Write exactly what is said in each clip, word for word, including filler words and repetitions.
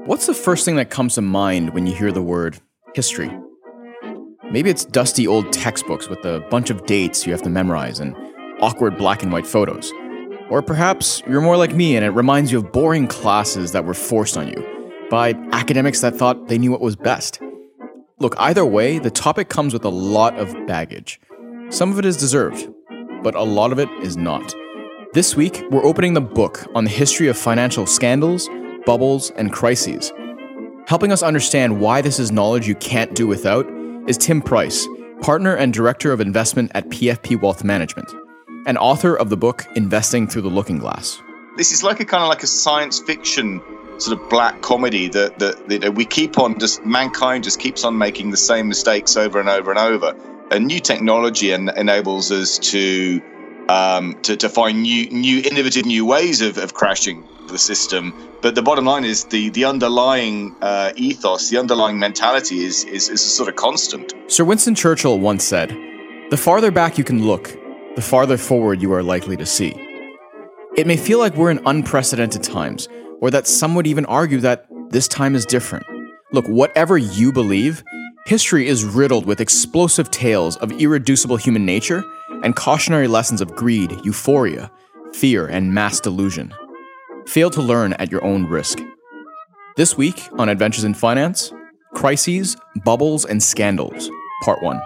What's the first thing that comes to mind when you hear the word history? Maybe it's dusty old textbooks with a bunch of dates you have to memorize and awkward black and white photos. Or perhaps you're more like me and it reminds you of boring classes that were forced on you by academics that thought they knew what was best. Look, either way, the topic comes with a lot of baggage. Some of it is deserved, but a lot of it is not. This week, we're opening the book on the history of financial scandals, bubbles, and crises. Helping us understand why this is knowledge you can't do without is Tim Price, partner and director of investment at P F P Wealth Management, and author of the book Investing Through the Looking Glass. This is like a kind of like a science fiction sort of black comedy that, that, that we keep on, just mankind just keeps on making the same mistakes over and over and over. And new technology en- enables us to um, to, to find new, new innovative new ways of, of crashing the system. But the bottom line is the the underlying uh, ethos, the underlying mentality is, is is a sort of constant. Sir Winston Churchill once said, "The farther back you can look, the farther forward you are likely to see." It may feel like we're in unprecedented times, or that some would even argue that this time is different. Look, whatever you believe, history is riddled with explosive tales of irreducible human nature and cautionary lessons of greed, euphoria, fear, and mass delusion. Fail to learn at your own risk. This week on Adventures in Finance, Crises, Bubbles, and Scandals, Part one.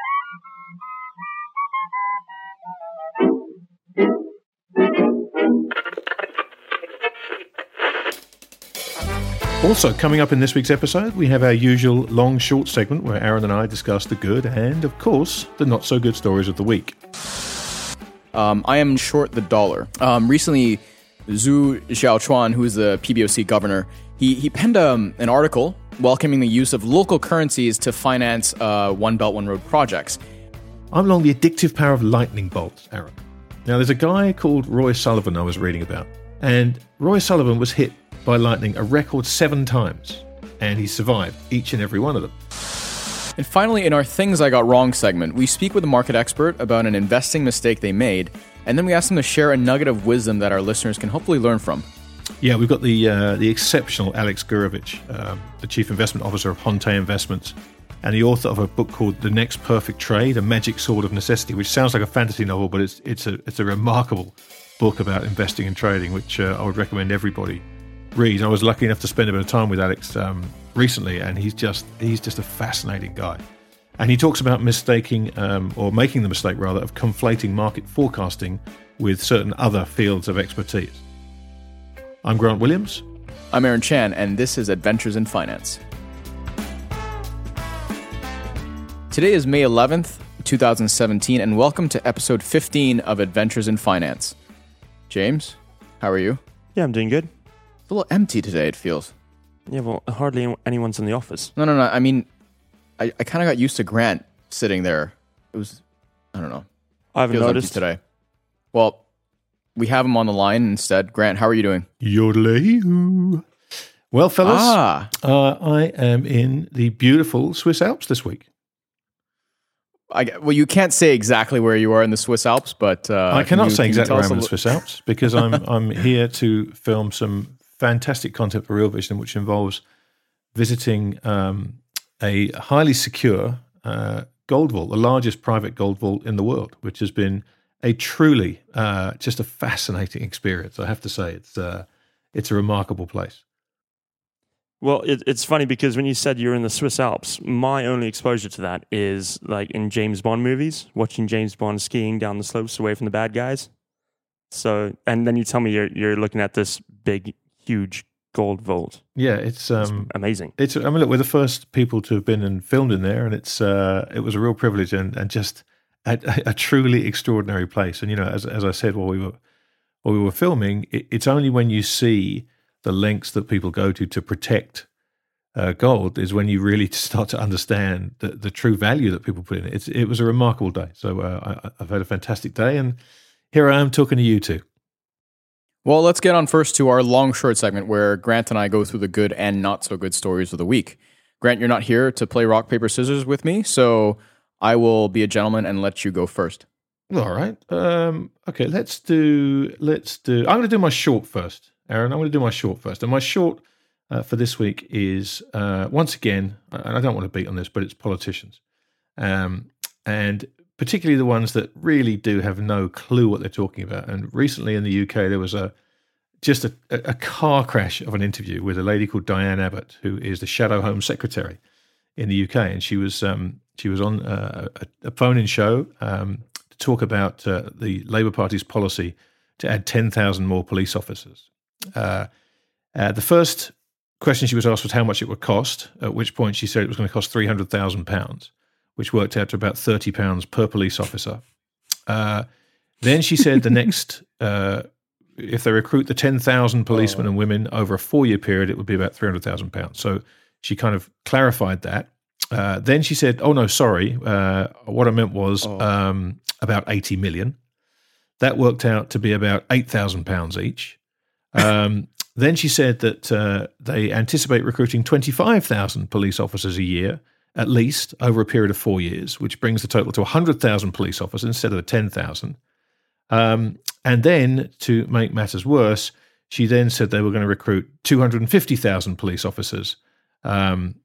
Also, coming up in this week's episode, we have our usual long-short segment where Aaron and I discuss the good and, of course, the not-so-good stories of the week. Um, I am short the dollar. Um, recently, Zhu Xiaochuan, who is the P B O C governor, he, he penned um, an article welcoming the use of local currencies to finance uh, One Belt, One Road projects. I'm long the addictive power of lightning bolts, Aaron. Now, there's a guy called Roy Sullivan I was reading about, and Roy Sullivan was hit by lightning a record seven times, and he survived each and every one of them. And finally, in our Things I Got Wrong segment, we speak with a market expert about an investing mistake they made, and then we ask them to share a nugget of wisdom that our listeners can hopefully learn from. Yeah, we've got the uh, the exceptional Alex Gurevich, um, the Chief Investment Officer of Honte Investments, and the author of a book called The Next Perfect Trade, A Magic Sword of Necessity, which sounds like a fantasy novel, but it's it's a it's a remarkable book about investing and trading, which uh, I would recommend everybody read. I was lucky enough to spend a bit of time with Alex um, recently, and he's just he's just a fascinating guy. And he talks about mistaking, um, or making the mistake rather, of conflating market forecasting with certain other fields of expertise. I'm Grant Williams. I'm Aaron Chan, and this is Adventures in Finance. Today is May eleventh, twenty seventeen, and welcome to episode fifteen of Adventures in Finance. James, how are you? Yeah, I'm doing good. It's a little empty today, it feels. Yeah, well, hardly anyone's in the office. No, no, no. I mean, I, I kind of got used to Grant sitting there. It was, I don't know. I haven't feels noticed empty today. Well, we have him on the line instead. Grant, how are you doing? Yodelay. Well, fellas, Ah. uh, I am in the beautiful Swiss Alps this week. I, well, you can't say exactly where you are in the Swiss Alps, but uh, I cannot you, say exactly where I'm in the li- Swiss Alps because I'm I'm here to film some fantastic content for Real Vision, which involves visiting um, a highly secure uh, gold vault, the largest private gold vault in the world, which has been a truly uh, just a fascinating experience. I have to say, it's uh, it's a remarkable place. Well, it, it's funny because when you said you're in the Swiss Alps, my only exposure to that is like in James Bond movies, watching James Bond skiing down the slopes away from the bad guys. So, and then you tell me you're you're looking at this big, huge gold vault. Yeah, it's um, it's amazing. It's I mean, look, we're the first people to have been and filmed in there, and it's uh, it was a real privilege and, and just a, a truly extraordinary place. And you know, as as I said while we were while we were filming, it, it's only when you see the lengths that people go to to protect uh, gold is when you really start to understand the, the true value that people put in it. It's, it was a remarkable day. So uh, I, I've had a fantastic day, and here I am talking to you two. Well, let's get on first to our long short segment where Grant and I go through the good and not so good stories of the week. Grant, you're not here to play rock, paper, scissors with me, so I will be a gentleman and let you go first. All right. Um, okay, let's do, let's do, I'm going to do my short first. Aaron, I'm going to do my short first. And my short uh, for this week is, uh, once again, and I don't want to beat on this, but it's politicians. Um, and particularly the ones that really do have no clue what they're talking about. And recently in the U K, there was a just a, a car crash of an interview with a lady called Diane Abbott, who is the Shadow Home Secretary in the U K. And she was um, she was on a, a phone-in show um, to talk about uh, the Labour Party's policy to add ten thousand more police officers. Uh, uh, the first question she was asked was how much it would cost, at which point she said it was going to cost three hundred thousand pounds, which worked out to about thirty pounds per police officer. Uh, then she said the next, uh, if they recruit the ten thousand policemen oh. and women over a four-year period, it would be about three hundred thousand pounds. So she kind of clarified that. Uh, then she said, oh, no, sorry, uh, what I meant was oh. um, about eighty million. That worked out to be about eight thousand pounds each. Um, then she said that uh, they anticipate recruiting twenty-five thousand police officers a year, at least, over a period of four years, which brings the total to one hundred thousand police officers instead of the ten thousand. Um, and then, to make matters worse, she then said they were going to recruit two hundred fifty thousand police officers um,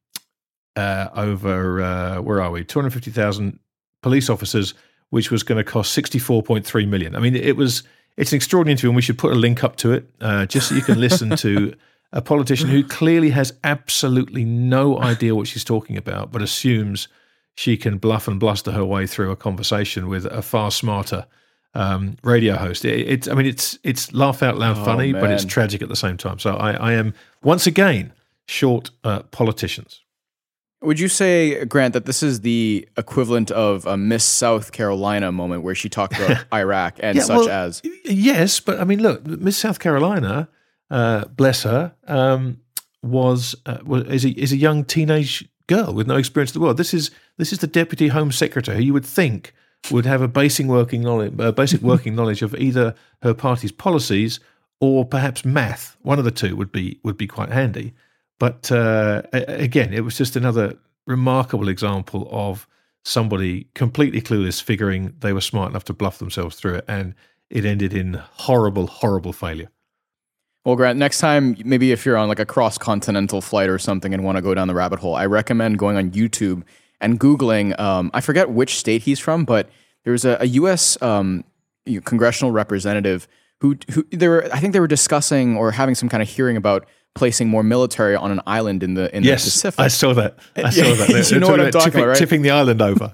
uh, over, uh, where are we, two hundred fifty thousand police officers, which was going to cost sixty-four point three million. I mean, it was it's an extraordinary interview, and we should put a link up to it uh, just so you can listen to a politician who clearly has absolutely no idea what she's talking about, but assumes she can bluff and bluster her way through a conversation with a far smarter um, radio host. It, it's, I mean, it's it's laugh out loud oh, funny, man. but it's tragic at the same time. So I, I am once again short uh, politicians. Would you say, Grant, that this is the equivalent of a Miss South Carolina moment where she talked about Iraq and yeah, such well, as? Yes, but I mean, look, Miss South Carolina, uh, bless her, um, was, uh, was is, a, is a young teenage girl with no experience of the world. This is this is the Deputy Home Secretary, who you would think would have a basic working knowledge, uh, basic working knowledge of either her party's policies or perhaps math. One of the two would be would be quite handy. But uh, again, it was just another remarkable example of somebody completely clueless figuring they were smart enough to bluff themselves through it, and it ended in horrible, horrible failure. Well, Grant, next time, maybe if you're on like a cross-continental flight or something and want to go down the rabbit hole, I recommend going on YouTube and Googling, um, I forget which state he's from, but there's a, a U S um, congressional representative who, who they were, I think they were discussing or having some kind of hearing about placing more military on an island in the in yes, the Pacific. I saw that. I saw that. They're, you know what I'm talking tipping, about, right? Tipping the island over.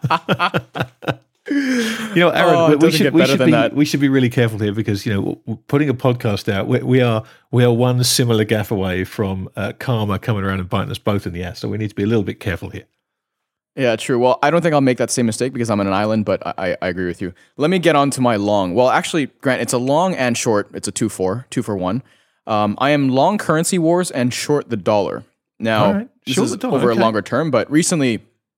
You know, Aaron, oh, we, we should, we, should be, that. we should be really careful here because, you know, putting a podcast out, we, we are we are one similar gaffe away from uh, karma coming around and biting us both in the ass. So we need to be a little bit careful here. Yeah, true. Well, I don't think I'll make that same mistake because I'm on an island, but I, I agree with you. Let me get on to my long. Well, actually, Grant, it's a long and short. It's a two for, two for one. Um, I am long currency wars and short the dollar. Now, right. this short is dollar, over okay. a longer term, but recently,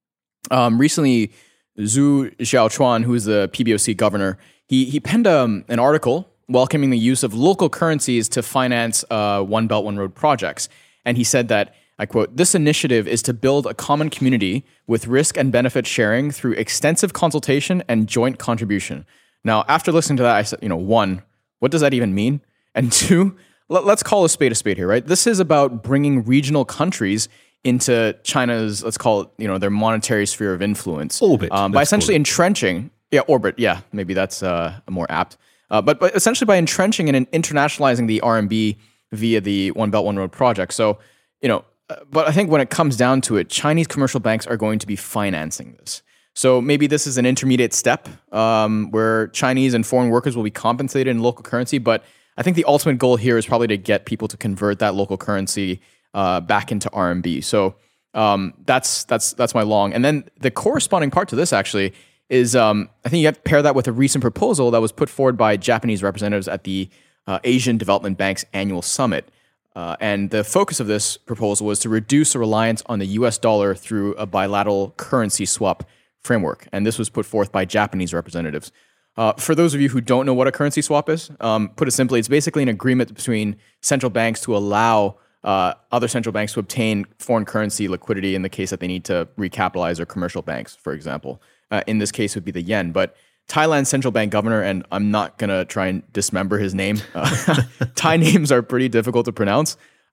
um, recently, Zhu Xiaochuan, who is the P B O C governor, he he penned um, an article welcoming the use of local currencies to finance uh, One Belt, One Road projects. And he said that, I quote, "This initiative is to build a common community with risk and benefit sharing through extensive consultation and joint contribution." Now, after listening to that, I said, you know, one, what does that even mean? And two, let's call a spade a spade here, right? This is about bringing regional countries into China's, let's call it, you know, their monetary sphere of influence. Orbit. Um, by essentially entrenching, yeah, orbit, yeah, maybe that's uh, more apt. Uh, but, but essentially by entrenching and internationalizing the R M B via the One Belt, One Road project. So, you know, uh, but I think when it comes down to it, Chinese commercial banks are going to be financing this. So maybe this is an intermediate step um, where Chinese and foreign workers will be compensated in local currency, but I think the ultimate goal here is probably to get people to convert that local currency uh, back into R M B. So um, that's that's that's my long. And then the corresponding part to this actually is um, I think you have to pair that with a recent proposal that was put forward by Japanese representatives at the uh, Asian Development Bank's annual summit. Uh, and the focus of this proposal was to reduce the reliance on the U S dollar through a bilateral currency swap framework. And this was put forth by Japanese representatives. Uh, for those of you who don't know what a currency swap is, um, put it simply, it's basically an agreement between central banks to allow uh, other central banks to obtain foreign currency liquidity in the case that they need to recapitalize their commercial banks, for example. Uh, in this case, would be the yen. But Thailand's central bank governor, and I'm not going to try and dismember his name. Uh, Thai names are pretty difficult to pronounce.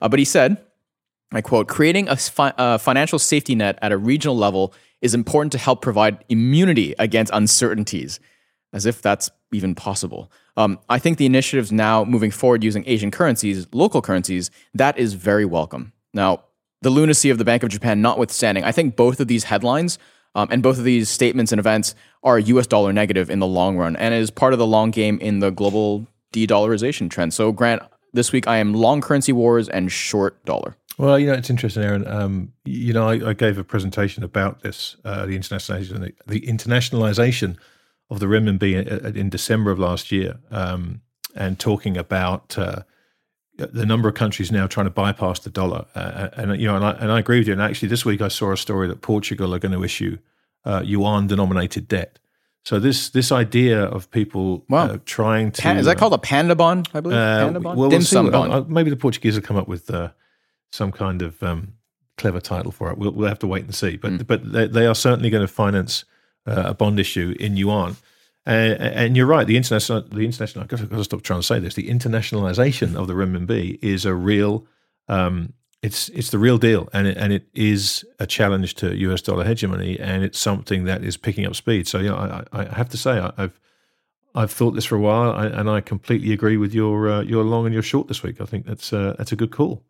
Uh, but he said, I quote, creating a fi- uh, financial safety net at a regional level is important to help provide immunity against uncertainties, as if that's even possible. Um, I think the initiatives now moving forward using Asian currencies, local currencies, that is very welcome. Now, the lunacy of the Bank of Japan notwithstanding, I think both of these headlines um, and both of these statements and events are U S dollar negative in the long run and is part of the long game in the global de-dollarization trend. So, Grant, this week I am long currency wars and short dollar. Well, you know, it's interesting, Aaron. Um, you know, I, I gave a presentation about this, uh, the internationalization, the, the internationalization of the renminbi in, in December of last year, um, and talking about uh, the number of countries now trying to bypass the dollar. Uh, and you know, and I, and I agree with you. And actually, this week I saw a story that Portugal are going to issue uh, yuan-denominated debt. So this this idea of people wow. uh, trying to Pan, is that called a panda bond? I believe uh, panda bond. Well, Dim we'll sum see. bond. Uh, maybe the Portuguese will come up with uh, some kind of um, clever title for it. We'll, we'll have to wait and see. But mm. but they, they are certainly going to finance uh, a bond issue in yuan. Uh, and you're right. The international, the international. I've got, to, I've got to stop trying to say this. The internationalization of the renminbi is a real. Um, it's it's the real deal, and it, and it is a challenge to U S dollar hegemony, and it's something that is picking up speed. So, you know, I, I have to say, I, I've I've thought this for a while, and I completely agree with your uh, your long and your short this week. I think that's uh, that's a good call.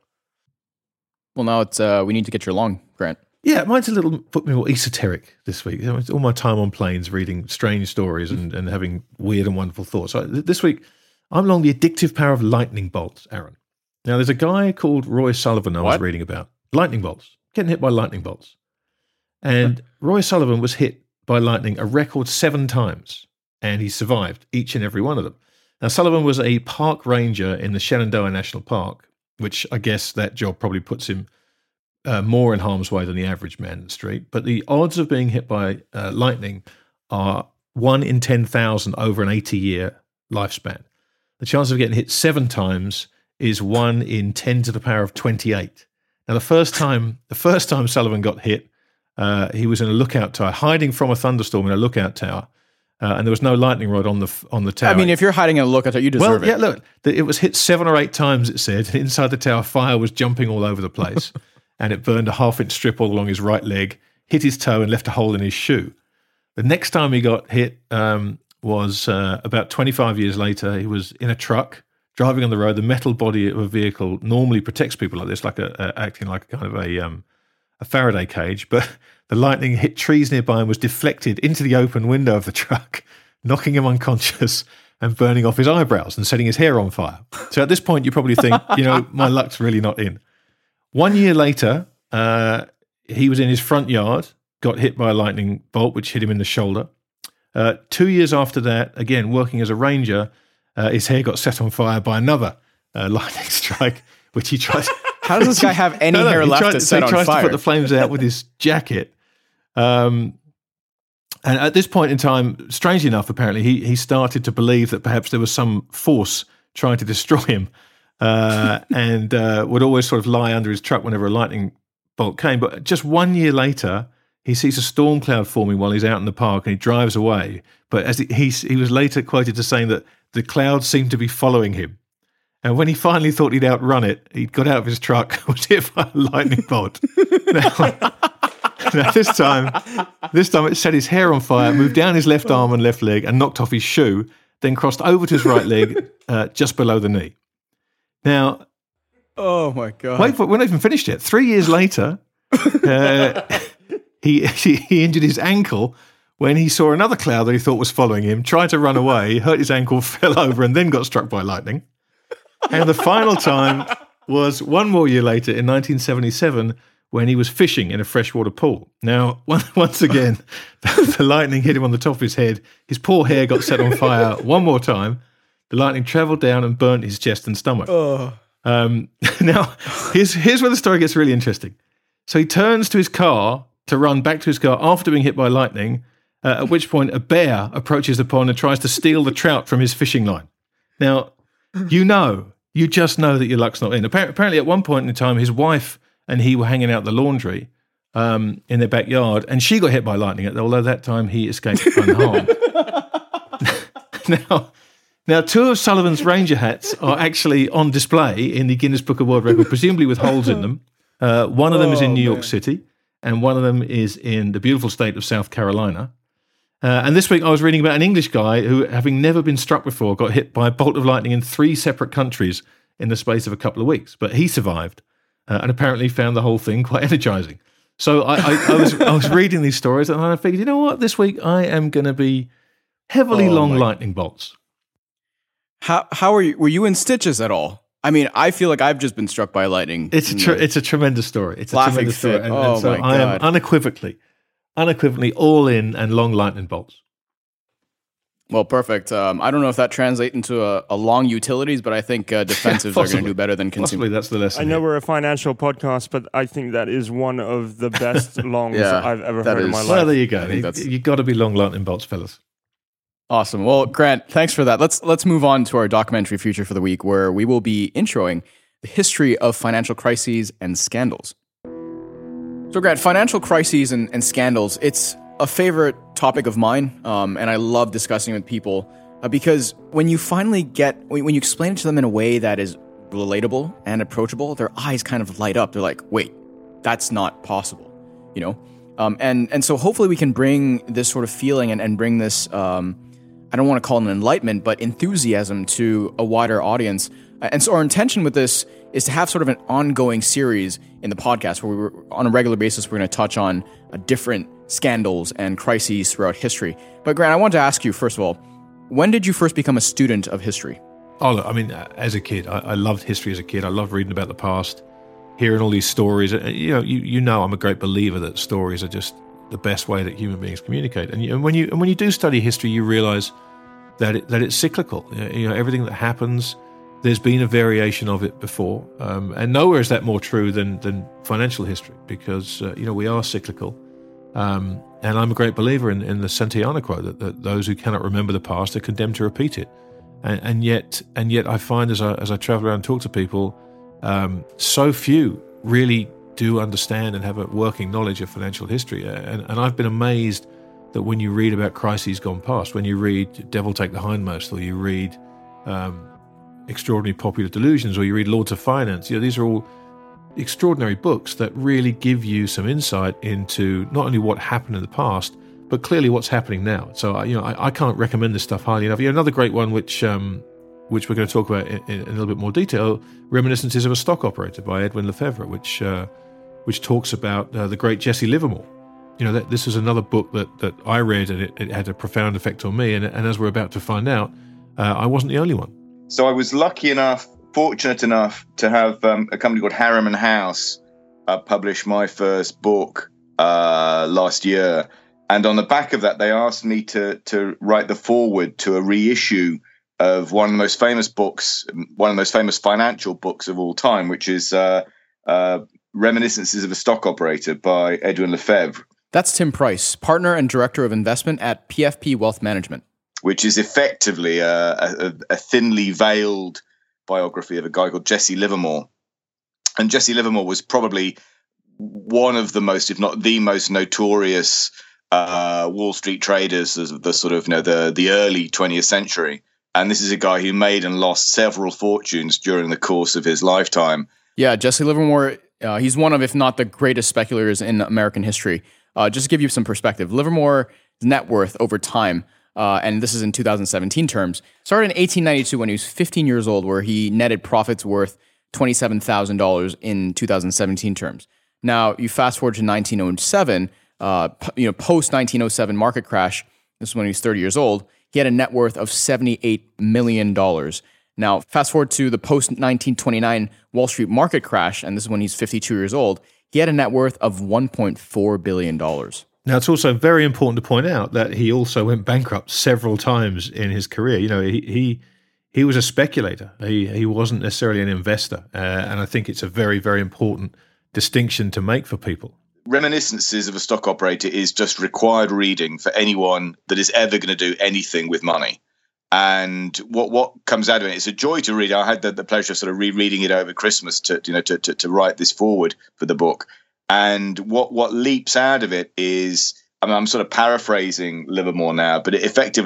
Well, now it's uh, we need to get your long, Grant. Yeah, mine's a little put me more esoteric this week. You know, it's all my time on planes, reading strange stories and, and having weird and wonderful thoughts. So this week, I'm along the addictive power of lightning bolts, Aaron. Now, there's a guy called Roy Sullivan I what? was reading about. Lightning bolts, getting hit by lightning bolts. And Roy Sullivan was hit by lightning a record seven times, and he survived each and every one of them. Now, Sullivan was a park ranger in the Shenandoah National Park, which I guess that job probably puts him Uh, more in harm's way than the average man in the street. But the odds of being hit by uh, lightning are one in ten thousand over an eighty-year lifespan. The chance of getting hit seven times is one in ten to the power of twenty-eight. Now, the first time, the first time Sullivan got hit, uh, he was in a lookout tower, hiding from a thunderstorm in a lookout tower, uh, and there was no lightning rod on the on the tower. I mean, if you're hiding in a lookout tower, you deserve well, it. yeah, look, it was hit seven or eight times. It said, and inside the tower, fire was jumping all over the place. And it burned a half-inch strip all along his right leg, hit his toe and left a hole in his shoe. The next time he got hit um, was uh, about twenty-five years later. He was in a truck, driving on the road. The metal body of a vehicle normally protects people like this, like a, a acting like a kind of a, um, a Faraday cage. But the lightning hit trees nearby and was deflected into the open window of the truck, knocking him unconscious and burning off his eyebrows and setting his hair on fire. So at this point, you probably think, you know, my luck's really not in. One year later, uh, he was in his front yard, got hit by a lightning bolt, which hit him in the shoulder. Uh, two years after that, again, working as a ranger, uh, his hair got set on fire by another uh, lightning strike, which he tried. How does this guy have any no, no, hair left tried, to so set he on tries fire? to put the flames out with his jacket. Um, and at this point in time, strangely enough, apparently, he he started to believe that perhaps there was some force trying to destroy him. Uh, and uh, would always sort of lie under his truck whenever a lightning bolt came. But just one year later, he sees a storm cloud forming while he's out in the park, and he drives away. But as he he, he was later quoted as saying that the clouds seemed to be following him. And when he finally thought he'd outrun it, he got out of his truck, was hit by a lightning bolt. now, now this time, this time it set his hair on fire, moved down his left arm and left leg, and knocked off his shoe. Then crossed over to his right leg, uh, just below the knee. Now, oh my god! Wait, for, we're not even finished yet. Three years later, uh, he, he he injured his ankle when he saw another cloud that he thought was following him. Tried to run away, hurt his ankle, fell over, and then got struck by lightning. And the final time was one more year later in nineteen seventy-seven when he was fishing in a freshwater pool. Now, once again, the lightning hit him on the top of his head. His poor hair got set on fire one more time. The lightning travelled down and burnt his chest and stomach. Oh. Um, now, here's, here's where the story gets really interesting. So he turns to his car to run back to his car after being hit by lightning, uh, at which point a bear approaches the pond and tries to steal the trout from his fishing line. Now, you know, you just know that your luck's not in. Apparently, at one point in time, his wife and he were hanging out the laundry um, in their backyard, and she got hit by lightning, although that time he escaped unharmed. Now, Now, two of Sullivan's Ranger hats are actually on display in the Guinness Book of World Records, presumably with holes in them. Uh, one of them oh, is in New man. York City, and one of them is in the beautiful state of South Carolina. Uh, and this week I was reading about an English guy who, having never been struck before, got hit by a bolt of lightning in three separate countries in the space of a couple of weeks. But he survived uh, and apparently found the whole thing quite energizing. So I, I, I was I was reading these stories and I figured, you know what, this week I am going to be heavily oh, long my. lightning bolts. How how are you? Were you in stitches at all? I mean, I feel like I've just been struck by lightning. It's a tre- it's a tremendous story. It's a Laughing tremendous fit. story. And, oh and so my God. I am unequivocally, unequivocally all in and long lightning bolts. Well, perfect. Um, I don't know if that translates into a, a long utilities, but I think uh, defensives yeah, are going to do better than consumers. Possibly that's the lesson. I know here. we're a financial podcast, but I think that is one of the best longs yeah, I've ever heard is. in my life. Well, there you go. You, you've got to be long lightning bolts, fellas. Awesome. Well, Grant, thanks for that. Let's let's move on to our documentary feature for the week, where we will be introing the history of financial crises and scandals. So, Grant, financial crises and, and scandals, it's a favorite topic of mine, um, and I love discussing it with people uh, because when you finally get, when, when you explain it to them in a way that is relatable and approachable, their eyes kind of light up. They're like, wait, that's not possible, you know? Um, and, and so hopefully we can bring this sort of feeling and, and bring this, um, I don't want to call it an enlightenment, but enthusiasm to a wider audience. And so our intention with this is to have sort of an ongoing series in the podcast where we're, on a regular basis, we're going to touch on uh, different scandals and crises throughout history. But Grant, I want to ask you, first of all, when did you first become a student of history? Oh, look, I mean, as a kid, I, I loved history as a kid. I loved reading about the past, hearing all these stories. You know, you, you know I'm a great believer that stories are just the best way that human beings communicate. And, you, and when you and when you do study history, you realize that it, that it's cyclical. You know, everything that happens, there's been a variation of it before, um, and nowhere is that more true than than financial history, because uh, you know we are cyclical. Um, and I'm a great believer in, in the Santayana quote that, that those who cannot remember the past are condemned to repeat it. And, and yet, and yet, I find as I as I travel around and talk to people, um, so few really do understand and have a working knowledge of financial history. And, and I've been amazed that when you read about crises gone past, when you read Devil Take the Hindmost, or you read um, Extraordinary Popular Delusions, or you read Lords of Finance, you know, these are all extraordinary books that really give you some insight into not only what happened in the past, but clearly what's happening now. So, you know, I, I can't recommend this stuff highly enough. You know, another great one, which um, which we're going to talk about in, in a little bit more detail, Reminiscences of a Stock Operator by Edwin Lefebvre, which uh, which talks about uh, the great Jesse Livermore. You know, that, this is another book that, that I read, and it, it had a profound effect on me. And, and as we're about to find out, uh, I wasn't the only one. So I was lucky enough, fortunate enough to have um, a company called Harriman House uh, publish my first book uh, last year. And on the back of that, they asked me to to write the foreword to a reissue of one of the most famous books, one of the most famous financial books of all time, which is uh, uh, Reminiscences of a Stock Operator by Edwin Lefebvre. That's Tim Price, partner and director of investment at P F P Wealth Management. Which is effectively a, a, a thinly veiled biography of a guy called Jesse Livermore. And Jesse Livermore was probably one of the most, if not the most notorious uh, Wall Street traders of the sort of, you know, the, the early twentieth century. And this is a guy who made and lost several fortunes during the course of his lifetime. Yeah, Jesse Livermore, uh, he's one of, if not the greatest speculators in American history. Uh, just to give you some perspective, Livermore's net worth over time, Uh, and this is in two thousand seventeen terms, started in eighteen ninety-two when he was fifteen years old, where he netted profits worth twenty-seven thousand dollars in two thousand seventeen terms. Now, you fast forward to nineteen oh seven, uh, p- you know, post nineteen oh seven market crash, this is when he was thirty years old, he had a net worth of seventy-eight million dollars. Now, fast forward to the post nineteen twenty-nine Wall Street market crash, and this is when he's fifty-two years old, he had a net worth of one point four billion dollars. Now, it's also very important to point out that he also went bankrupt several times in his career. You know, he he, he was a speculator. He he wasn't necessarily an investor. Uh, and I think it's a very, very important distinction to make for people. Reminiscences of a Stock Operator is just required reading for anyone that is ever going to do anything with money. And what what comes out of it, it's a joy to read. I had the, the pleasure of sort of rereading it over Christmas to you know to to, to write this foreword for the book. And what, what leaps out of it is, I mean, I'm sort of paraphrasing Livermore now, but it effectively,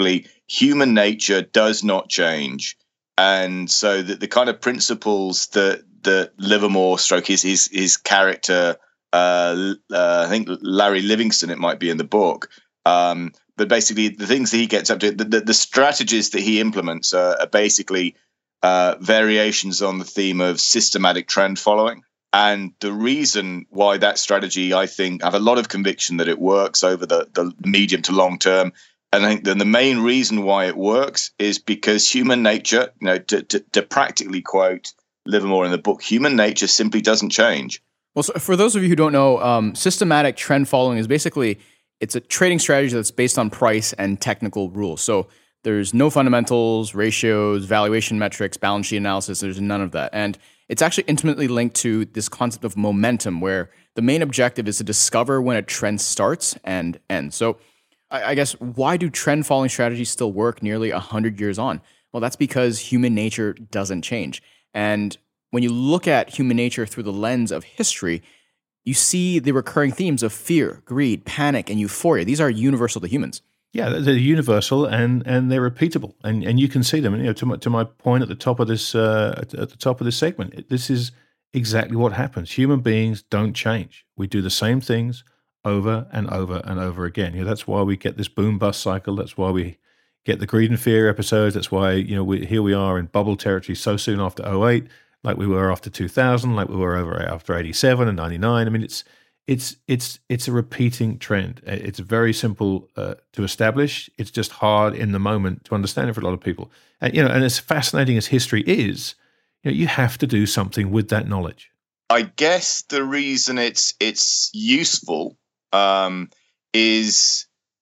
human nature does not change. And so the, the kind of principles that that Livermore stroke his his, his character, uh, uh, I think Larry Livingston, it might be in the book, um, but basically the things that he gets up to, the, the, the strategies that he implements are, are basically uh, variations on the theme of systematic trend following. And the reason why that strategy, I think, I have a lot of conviction that it works over the, the medium to long term. And I think then the main reason why it works is because human nature, you know, to, to, to practically quote Livermore in the book, human nature simply doesn't change. Well, so for those of you who don't know, um, systematic trend following is basically, it's a trading strategy that's based on price and technical rules. So there's no fundamentals, ratios, valuation metrics, balance sheet analysis. There's none of that. And it's actually intimately linked to this concept of momentum, where the main objective is to discover when a trend starts and ends. So I, I guess, why do trend following strategies still work nearly one hundred years on? Well, that's because human nature doesn't change. And when you look at human nature through the lens of history, you see the recurring themes of fear, greed, panic, and euphoria. These are universal to humans. Yeah, they're universal and, and they're repeatable, and, and you can see them. And, you know, to my, to my point at the top of this uh, at, at the top of this segment, this is exactly what happens. Human beings don't change. We do the same things over and over and over again. You know, that's why we get this boom bust cycle. That's why we get the greed and fear episodes. That's why, you know, we, here we are in bubble territory so soon after oh eight, like we were after two thousand, like we were over after eighty-seven and ninety-nine. I mean, it's it's it's it's a repeating trend. It's very simple uh, to establish. It's just hard in the moment to understand it for a lot of people. And you know, and as fascinating as history is, you know, you have to do something with that knowledge. I guess the reason it's it's useful um, is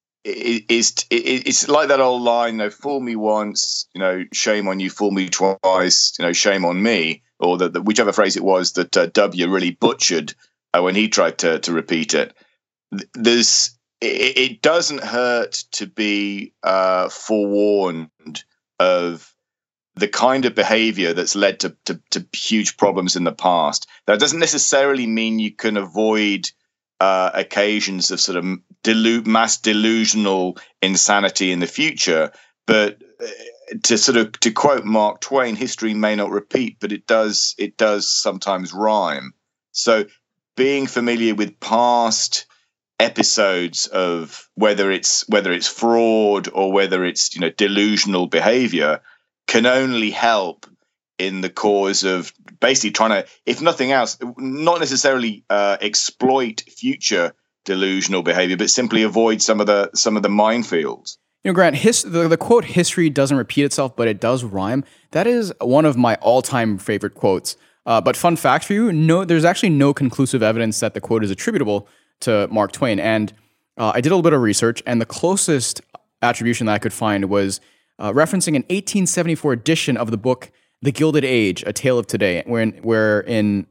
is it's like that old line, you know, fool me once, you know, shame on you, fool me twice, you know, shame on me, or the, the whichever phrase it was that uh, W really butchered uh, when he tried to to repeat it. There's it, it doesn't hurt to be uh, forewarned of the kind of behavior that's led to, to to huge problems in the past. That doesn't necessarily mean you can avoid Uh, occasions of sort of delu- mass delusional insanity in the future, but uh, to sort of to quote Mark Twain, history may not repeat, but it does it does sometimes rhyme. So, being familiar with past episodes of whether it's whether it's fraud or whether it's, you know, delusional behavior can only help in the cause of basically trying to, if nothing else, not necessarily uh, exploit future delusional behavior, but simply avoid some of the some of the minefields. You know, Grant, his, the, the quote, history doesn't repeat itself, but it does rhyme. That is one of my all-time favorite quotes. Uh, but fun fact for you, no, there's actually no conclusive evidence that the quote is attributable to Mark Twain. And uh, I did a little bit of research, and the closest attribution that I could find was uh, referencing an eighteen seventy-four edition of the book The Gilded Age, A Tale of Today, where where in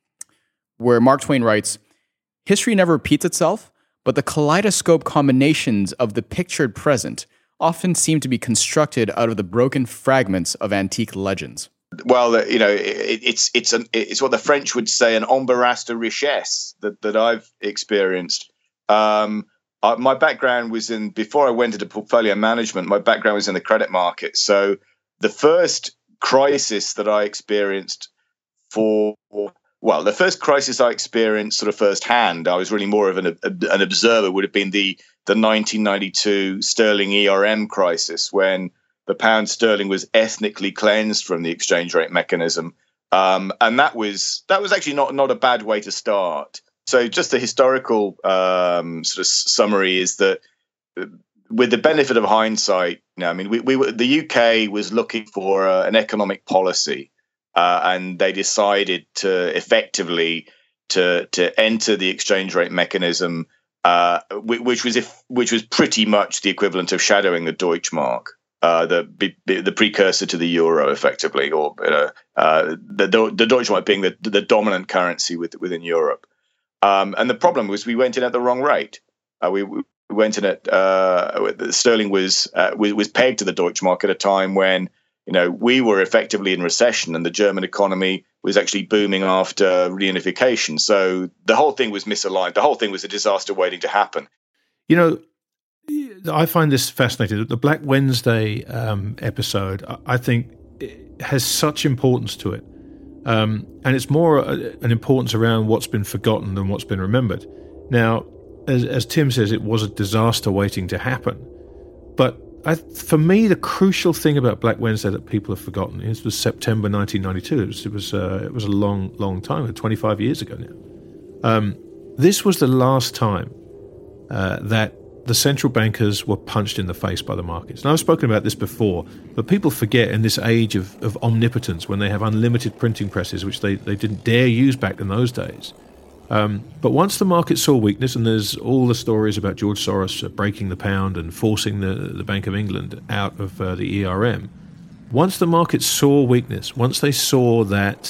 where Mark Twain writes, history never repeats itself, but the kaleidoscope combinations of the pictured present often seem to be constructed out of the broken fragments of antique legends. Well, you know, it, it's it's an, it's what the French would say, an embarras de richesse that that I've experienced. Um, I, my background was in, before I went into portfolio management, my background was in the credit market. So the first crisis that I experienced for, well, the first crisis I experienced sort of firsthand, I was really more of an, an observer, would have been the, the nineteen ninety-two sterling E R M crisis, when the pound sterling was ethnically cleansed from the exchange rate mechanism. Um, and that was that was actually not, not a bad way to start. So just the historical um, sort of summary is that, with the benefit of hindsight, you know, I mean, we, we were, the U K was looking for uh, an economic policy, uh, and they decided to effectively to to enter the exchange rate mechanism, uh, which was if which was pretty much the equivalent of shadowing the Deutschmark, uh, the the precursor to the euro, effectively, or uh, uh, the the Deutschmark being the the dominant currency with, within Europe. Um, and the problem was we went in at the wrong rate. Uh, we, we We went in at uh, sterling was uh, was pegged to the Deutschmark at a time when, you know, we were effectively in recession and the German economy was actually booming after reunification. So the whole thing was misaligned. The whole thing was a disaster waiting to happen. You know, I find this fascinating. The Black Wednesday um, episode, I think, has such importance to it. Um, and it's more a, an importance around what's been forgotten than what's been remembered. Now, as, as Tim says, it was a disaster waiting to happen. But I, for me, the crucial thing about Black Wednesday that people have forgotten is was September nineteen ninety-two. It was it was, uh, it was a long, long time, twenty-five years ago now. Um, this was the last time uh, that the central bankers were punched in the face by the markets. And I've spoken about this before, but people forget in this age of, of omnipotence, when they have unlimited printing presses, which they, they didn't dare use back in those days. Um, but once the market saw weakness, and there's all the stories about George Soros breaking the pound and forcing the, the Bank of England out of uh, the E R M, once the market saw weakness, once they saw that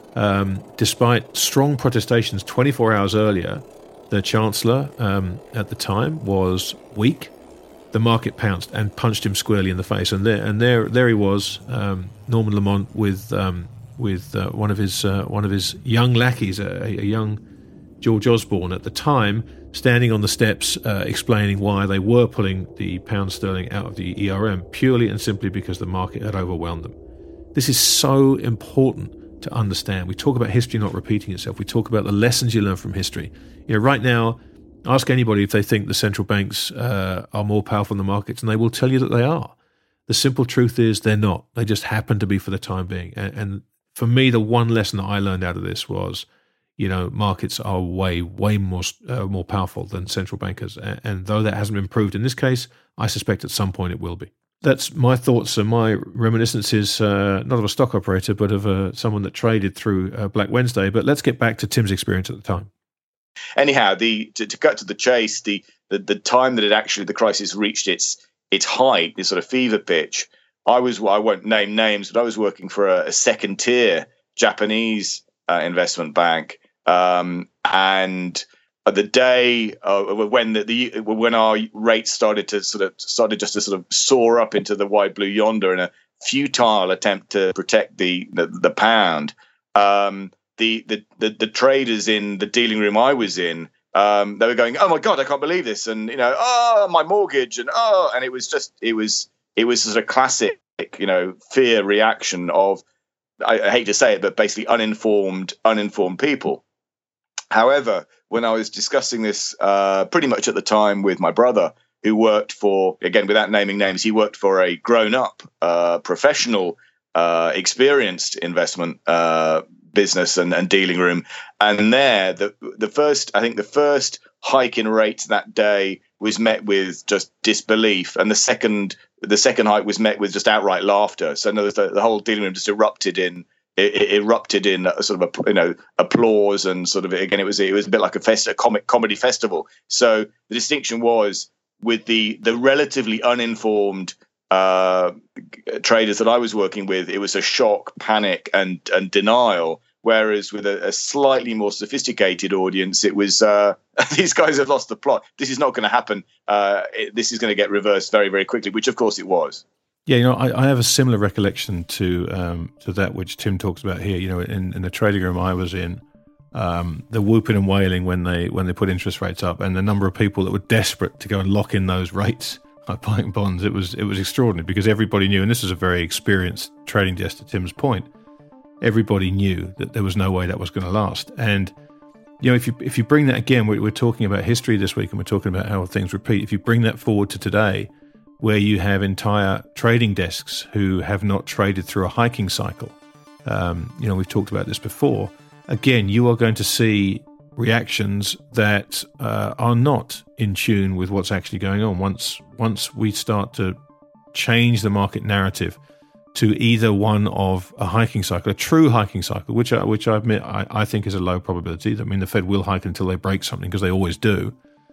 um, despite strong protestations twenty-four hours earlier, the Chancellor um, at the time was weak, the market pounced and punched him squarely in the face. And there, and there, there he was, um, Norman Lamont, with um, with uh, one of his uh, one of his young lackeys, a, a young George Osborne at the time, standing on the steps, uh, explaining why they were pulling the pound sterling out of the E R M purely and simply because the market had overwhelmed them. This is so important to understand. We talk about history not repeating itself. We talk about the lessons you learn from history. You know, right now, ask anybody if they think the central banks uh, are more powerful than the markets, and they will tell you that they are. The simple truth is they're not. They just happen to be for the time being. And, and for me, the one lesson that I learned out of this was, you know, markets are way, way more uh, more powerful than central bankers. And, and though that hasn't been proved in this case, I suspect at some point it will be. That's my thoughts and my reminiscences, uh, not of a stock operator, but of uh, someone that traded through uh, Black Wednesday. But let's get back to Tim's experience at the time. Anyhow, the to, to cut to the chase, the, the the time that it actually the crisis reached its its height, this sort of fever pitch, I was I won't name names, but I was working for a, a second tier Japanese uh, investment bank, um, and the day uh, when the, the when our rates started to sort of started just to sort of soar up into the wide blue yonder in a futile attempt to protect the the, the pound, um, the, the the the traders in the dealing room I was in, um, they were going, "Oh my God, I can't believe this!" And you know, "Oh, my mortgage," and "Oh," and it was just it was it was sort of classic, you know, fear reaction of, I, I hate to say it, but basically uninformed uninformed people. However, when I was discussing this uh, pretty much at the time with my brother, who worked for, again, without naming names, he worked for a grown-up, uh, professional, uh, experienced investment uh, business and, and dealing room. And there, the the first, I think the first hike in rates that day was met with just disbelief. And the second the second hike was met with just outright laughter. So no, the, the whole dealing room just erupted in It, it erupted in a sort of a, you know applause, and sort of again it was it was a bit like a fest a comic comedy festival. So the distinction was with the the relatively uninformed uh, traders that I was working with, it was a shock, panic, and and denial. Whereas with a, a slightly more sophisticated audience, it was uh, these guys have lost the plot. This is not going to happen. Uh, it, this is going to get reversed very very quickly, which of course it was. Yeah, you know, I, I have a similar recollection to um, to that which Tim talks about here. You know, in, in the trading room I was in, um, the whooping and wailing when they when they put interest rates up, and the number of people that were desperate to go and lock in those rates by buying bonds, it was it was extraordinary, because everybody knew, and this is a very experienced trading desk to Tim's point, everybody knew that there was no way that was going to last. And you know, if you if you bring that again, we're, we're talking about history this week, and we're talking about how things repeat. If you bring that forward to today, where you have entire trading desks who have not traded through a hiking cycle. Um, you know, we've talked about this before. Again, you are going to see reactions that uh, are not in tune with what's actually going on. Once once we start to change the market narrative to either one of a hiking cycle, a true hiking cycle, which I, which I admit I, I think is a low probability. I mean, the Fed will hike until they break something, because they always do.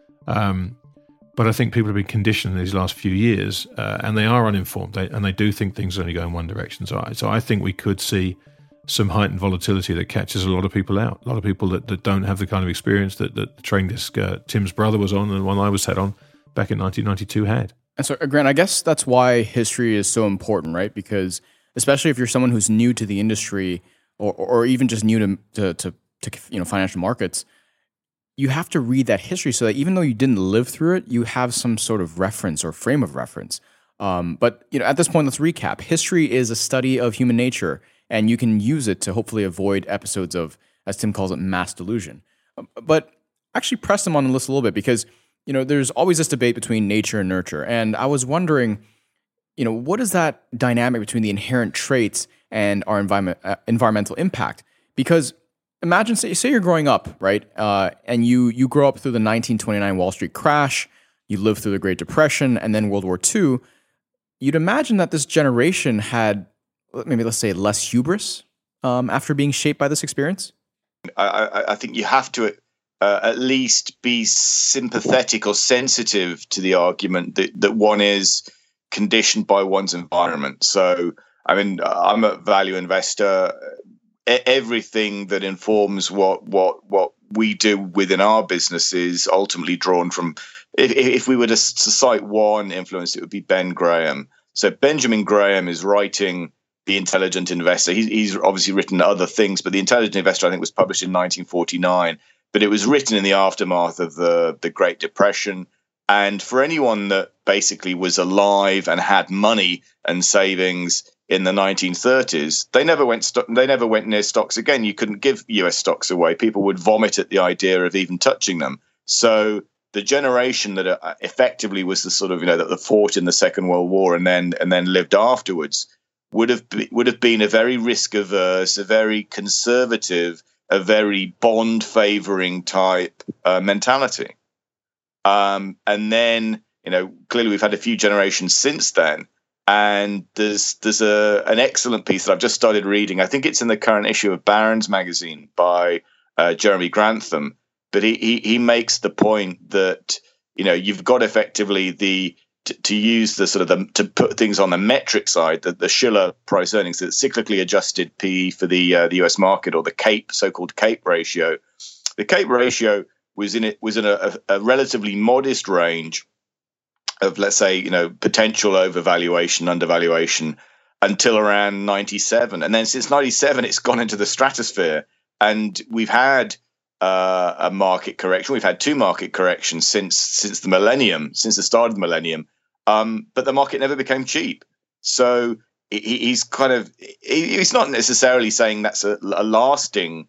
Um, But I think people have been conditioned in these last few years, uh, and they are uninformed, they, and they do think things only go in one direction. So I, so I think we could see some heightened volatility that catches a lot of people out, a lot of people that, that don't have the kind of experience that, that the trading desk uh, Tim's brother was on and the one I was sat on back in nineteen ninety-two had. And so, Grant, I guess that's why history is so important, right? Because especially if you're someone who's new to the industry, or or even just new to to, to, to you know financial markets, you have to read that history so that even though you didn't live through it, you have some sort of reference or frame of reference. Um, but you know, at this point, let's recap. History is a study of human nature, and you can use it to hopefully avoid episodes of, as Tim calls it, mass delusion. But actually press them on the list a little bit because, you know, there's always this debate between nature and nurture. And I was wondering, you know, what is that dynamic between the inherent traits and our environment, uh, environmental impact? Because imagine, say, say you're growing up, right? Uh, and you you grow up through the nineteen twenty-nine Wall Street crash, you live through the Great Depression, and then World War Two. You'd imagine that this generation had, maybe let's say, less hubris um, after being shaped by this experience? I, I, I think you have to uh, at least be sympathetic or sensitive to the argument that, that one is conditioned by one's environment. So, I mean, I'm a value investor. Everything that informs what what what we do within our business is ultimately drawn from, if, if we were to cite one influence, it would be Ben Graham. So Benjamin Graham is writing The Intelligent Investor. He's, he's obviously written other things, but The Intelligent Investor, I think, was published in nineteen forty-nine. But it was written in the aftermath of the, the Great Depression. And for anyone that basically was alive and had money and savings in the nineteen thirties, they never went st- they never went near stocks again. You couldn't give U S stocks away. People would vomit at the idea of even touching them. So the generation that uh, effectively was the sort of, you know, that fought in the Second World War and then and then lived afterwards would have be, would have been a very risk averse, a very conservative, a very bond favoring type uh, mentality. Um, and then, you know, clearly we've had a few generations since then. And there's there's a an excellent piece that I've just started reading. I think it's in the current issue of Barron's magazine by uh, Jeremy Grantham. But he, he he makes the point that, you know, you've got effectively the to, to use the sort of the to put things on the metric side, the, the Shiller price earnings, the cyclically adjusted P E for the uh, the U S market, or the CAPE, so-called CAPE ratio. The CAPE ratio was in it was in a, a relatively modest range of, let's say, you know, potential overvaluation, undervaluation until around ninety-seven. And then since ninety-seven, it's gone into the stratosphere. And we've had uh, a market correction. We've had two market corrections since since the millennium, since the start of the millennium. Um, but the market never became cheap. So he, he's kind of, he, he's not necessarily saying that's a, a lasting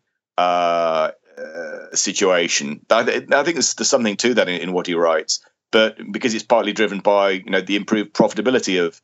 uh, uh, situation. I, I think there's, there's something to that in, in what he writes. But because it's partly driven by, you know, the improved profitability of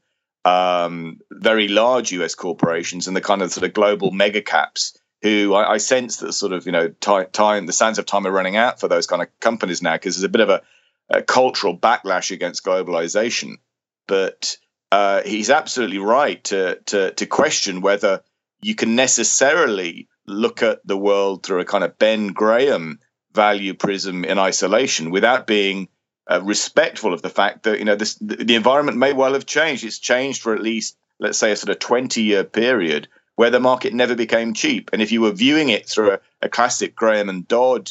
um, very large U S corporations and the kind of sort of global mega caps, who I, I sense that sort of, you know, time, time, the sands of time are running out for those kind of companies now, because there's a bit of a, a cultural backlash against globalization. But uh, he's absolutely right to, to to question whether you can necessarily look at the world through a kind of Ben Graham value prism in isolation without being Uh, respectful of the fact that, you know, this, the, the environment may well have changed. It's changed for at least, let's say, a sort of twenty-year period where the market never became cheap. And if you were viewing it through a, a classic Graham and Dodd,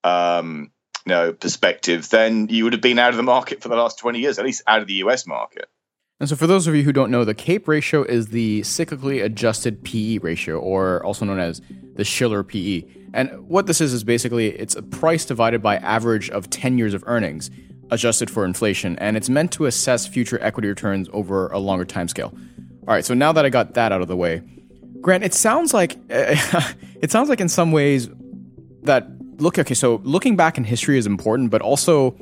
um, you know, perspective, then you would have been out of the market for the last twenty years, at least out of the U S market. And so for those of you who don't know, the CAPE ratio is the cyclically adjusted P E ratio, or also known as the Shiller P E. And what this is is basically it's a price divided by average of ten years of earnings, adjusted for inflation, and it's meant to assess future equity returns over a longer time scale. All right, so now that I got that out of the way, Grant, it sounds like it sounds like in some ways that look okay. So looking back in history is important, but also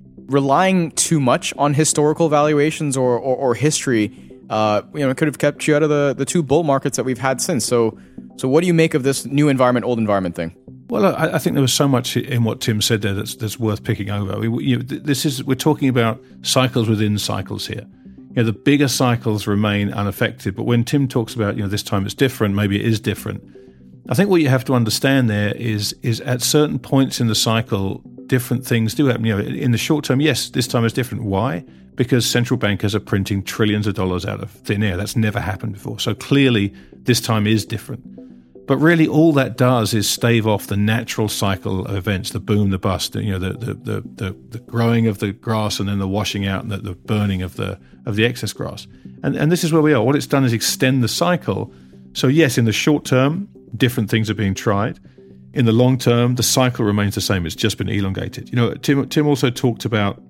relying too much on historical valuations or or, or history, uh, you know, it could have kept you out of the the two bull markets that we've had since. So, so what do you make of this new environment, old environment thing? Well, I, I think there was so much in what Tim said there that's that's worth picking over. We, you know, this is we're talking about cycles within cycles here. You know, the bigger cycles remain unaffected, but when Tim talks about, you know, this time it's different, maybe it is different. I think what you have to understand there is is at certain points in the cycle, different things do happen. You know, in the short term, yes, this time is different. Why? Because central bankers are printing trillions of dollars out of thin air. That's never happened before. So clearly, this time is different. But really, all that does is stave off the natural cycle of events: the boom, the bust, you know, the the the, the, the growing of the grass and then the washing out and the, the burning of the of the excess grass. And and this is where we are. What it's done is extend the cycle. So yes, in the short term, different things are being tried. in the long term, the cycle remains the same. It's just been elongated. You know, Tim, Tim also talked about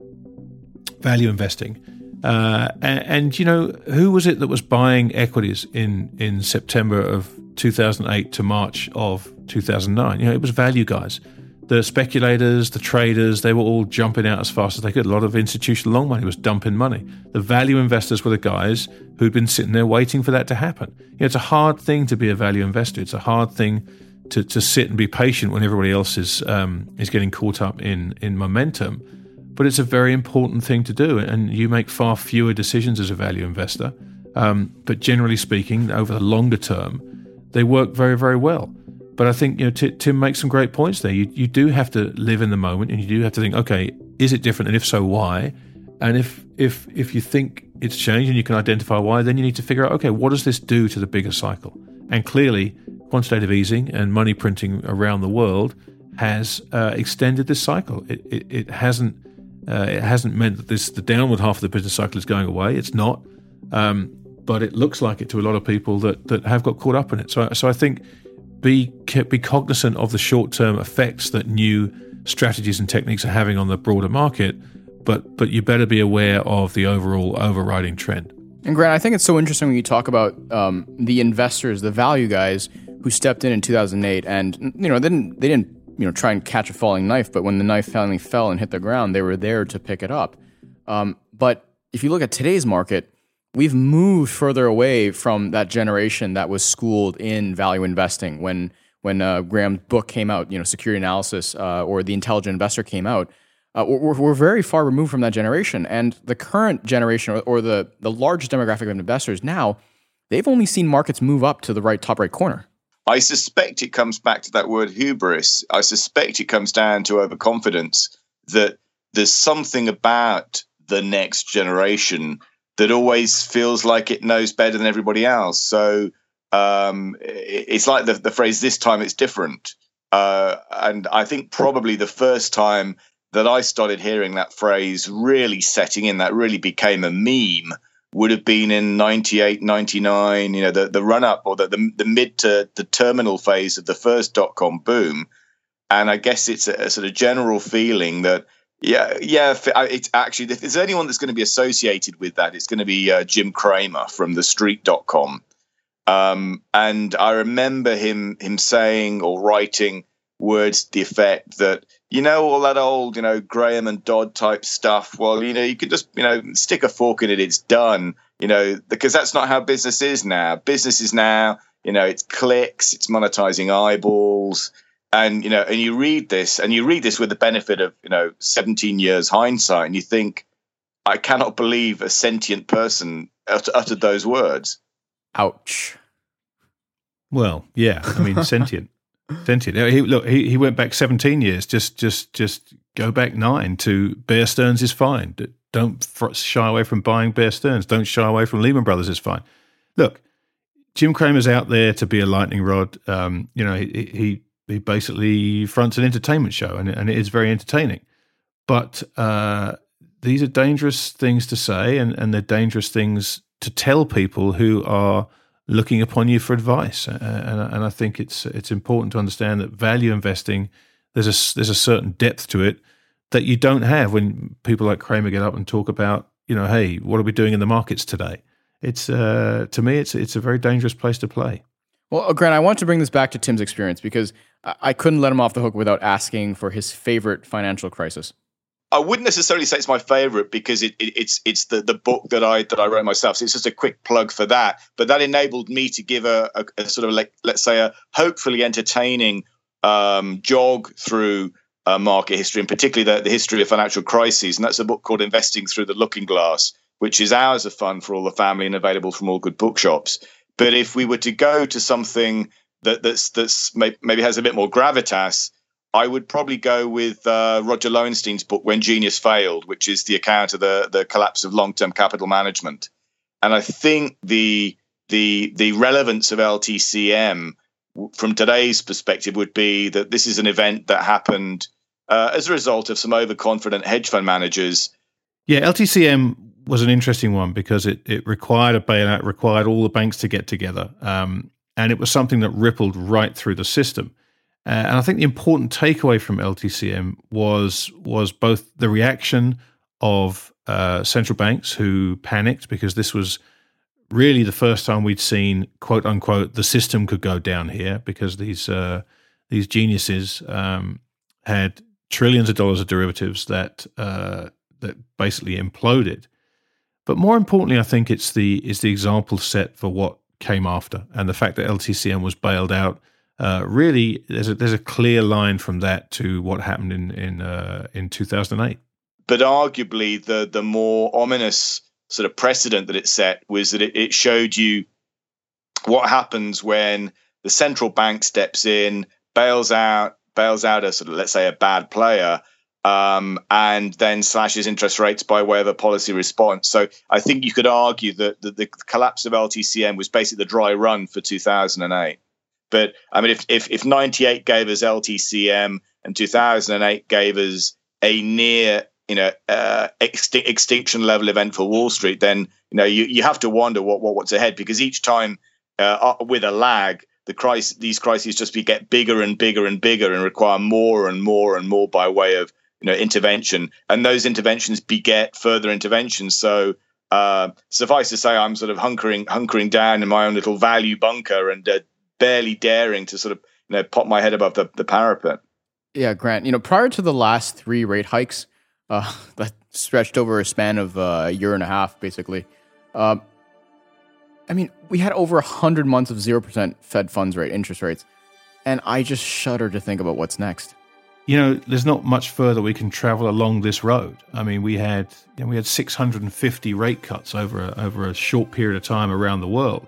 value investing. Uh, and, and, you know, who was it that was buying equities in, in September of two thousand eight to March of two thousand nine? You know, it was value guys. The speculators, the traders, they were all jumping out as fast as they could. A lot of institutional long money was dumping money. The value investors were the guys who'd been sitting there waiting for that to happen. You know, it's a hard thing to be a value investor. It's a hard thing to, to sit and be patient when everybody else is um, is getting caught up in, in momentum. But it's a very important thing to do, and you make far fewer decisions as a value investor. Um, but generally speaking, over the longer term, they work very, very well. But I think, you know, T- Tim makes some great points there. You you do have to live in the moment, and you do have to think, okay, is it different, and if so, why? And if if if you think it's changed and you can identify why, then you need to figure out, okay, what does this do to the bigger cycle? And clearly, quantitative easing and money printing around the world has uh, extended this cycle. It it, it hasn't uh, it hasn't meant that this the downward half of the business cycle is going away. It's not, um, but it looks like it to a lot of people that that have got caught up in it. So so I think. Be be cognizant of the short-term effects that new strategies and techniques are having on the broader market, but but you better be aware of the overall overriding trend. And Grant, I think it's so interesting when you talk about um, the investors, the value guys who stepped in in two thousand eight, and you know they didn't they didn't you know try and catch a falling knife, but when the knife finally fell and hit the ground, they were there to pick it up. Um, but if you look at today's market, we've moved further away from that generation that was schooled in value investing. When when uh, Graham's book came out, you know, Security Analysis uh, or The Intelligent Investor came out, uh, we're, we're very far removed from that generation. And the current generation, or, or the the largest demographic of investors now, they've only seen markets move up to the right top right corner. I suspect it comes back to that word hubris. I suspect it comes down to overconfidence, that there's something about the next generation that always feels like it knows better than everybody else. So um, it's like the, the phrase, this time it's different. Uh, and I think probably the first time that I started hearing that phrase really setting in, that really became a meme, would have been in ninety-eight, ninety-nine, you know, the, the run-up or the, the, the mid to the terminal phase of the first dot-com boom. And I guess it's a, a sort of general feeling that, Yeah, yeah. It's actually, if there's anyone that's going to be associated with that, it's going to be uh, Jim Cramer from the street dot com. Um, and I remember him him saying or writing words to the effect that, you know, all that old, you know, Graham and Dodd type stuff, well, you know, you can just, you know, stick a fork in it, it's done, you know, because that's not how business is now. Business is now, you know, it's clicks, it's monetizing eyeballs. And, you know, and you read this and you read this with the benefit of, you know, seventeen years hindsight, and you think, I cannot believe a sentient person ut- uttered those words. Ouch. Well, yeah, I mean, sentient. Sentient. He, look, he, he went back seventeen years. Just just, just go back nine to Bear Stearns is fine. Don't shy away from buying Bear Stearns. Don't shy away from Lehman Brothers is fine. Look, Jim Cramer's out there to be a lightning rod. Um, you know, he... he He basically fronts an entertainment show, and, and it is very entertaining. But uh, these are dangerous things to say, and, and they're dangerous things to tell people who are looking upon you for advice. Uh, and, and I think it's it's important to understand that value investing, there's a there's a certain depth to it that you don't have when people like Cramer get up and talk about, you know, hey, what are we doing in the markets today? It's uh, to me, it's it's a very dangerous place to play. Well, Grant, I want to bring this back to Tim's experience because I couldn't let him off the hook without asking for his favorite financial crisis. I wouldn't necessarily say it's my favorite because it, it, it's it's the, the book that I that I wrote myself. So it's just a quick plug for that. But that enabled me to give a, a, a sort of like, let's say a hopefully entertaining um, jog through uh, market history, and particularly the, the history of financial crises. And that's a book called Investing Through the Looking Glass, which is hours of fun for all the family and available from all good bookshops. But if we were to go to something that that's that's maybe has a bit more gravitas, I would probably go with uh, Roger Lowenstein's book, When Genius Failed, which is the account of the, the collapse of long-term capital management. And I think the the the relevance of L T C M from today's perspective would be that this is an event that happened uh, as a result of some overconfident hedge fund managers. Yeah, L T C M was an interesting one because it, it required a bailout, required all the banks to get together. Um, and it was something that rippled right through the system. Uh, and I think the important takeaway from L T C M was was both the reaction of uh, central banks who panicked because this was really the first time we'd seen, quote unquote, the system could go down here because these uh, these geniuses um, had trillions of dollars of derivatives that uh, that basically imploded. But more importantly, I think it's the is the example set for what came after, and the fact that L T C M was bailed out. Uh, really, there's a there's a clear line from that to what happened in in uh, in two thousand eight. But arguably, the the more ominous sort of precedent that it set was that it, it showed you what happens when the central bank steps in, bails out, bails out a sort of, let's say, a bad player, um, and then slashes interest rates by way of a policy response. So I think you could argue that, that the collapse of L T C M was basically the dry run for two thousand eight. But I mean, if if, if ninety-eight gave us L T C M and two thousand eight gave us a near you know, uh, extin- extinction level event for Wall Street, then you know you, you have to wonder what, what what's ahead, because each time uh, with a lag, the crisis, these crises just be, get bigger and bigger and bigger and require more and more and more by way of you know intervention, and those interventions beget further interventions. So uh, suffice to say, I'm sort of hunkering hunkering down in my own little value bunker and uh, barely daring to sort of you know pop my head above the, the parapet. Yeah, Grant. You know, prior to the last three rate hikes. Uh, that stretched over a span of uh, a year and a half, basically. Um, I mean, we had over one hundred months of zero percent Fed funds rate interest rates, and I just shudder to think about what's next. You know, there's not much further we can travel along this road. I mean, we had you know, we had six hundred fifty rate cuts over a, over a short period of time around the world.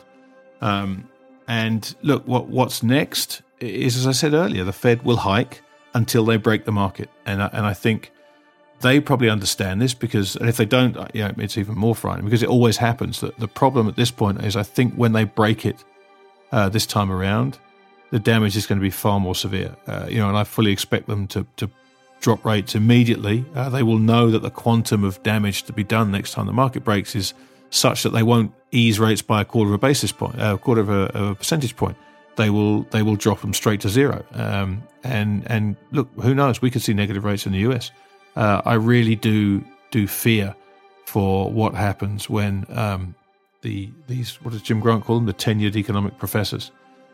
Um, and look, what what's next is, as I said earlier, the Fed will hike until they break the market, and I, and I think they probably understand this, because and if they don't, you know, it's even more frightening, because it always happens. That the problem at this point is, I think when they break it uh, this time around, the damage is going to be far more severe. Uh, you know, and I fully expect them to to drop rates immediately. Uh, they will know that the quantum of damage to be done next time the market breaks is such that they won't ease rates by a quarter of a basis point, a uh, quarter of a, of a percentage point. They will they will drop them straight to zero. Um, and and look, who knows? We could see negative rates in the U S. Uh, I really do do fear for what happens when um, the these what does Jim Grant call them, the tenured economic professors,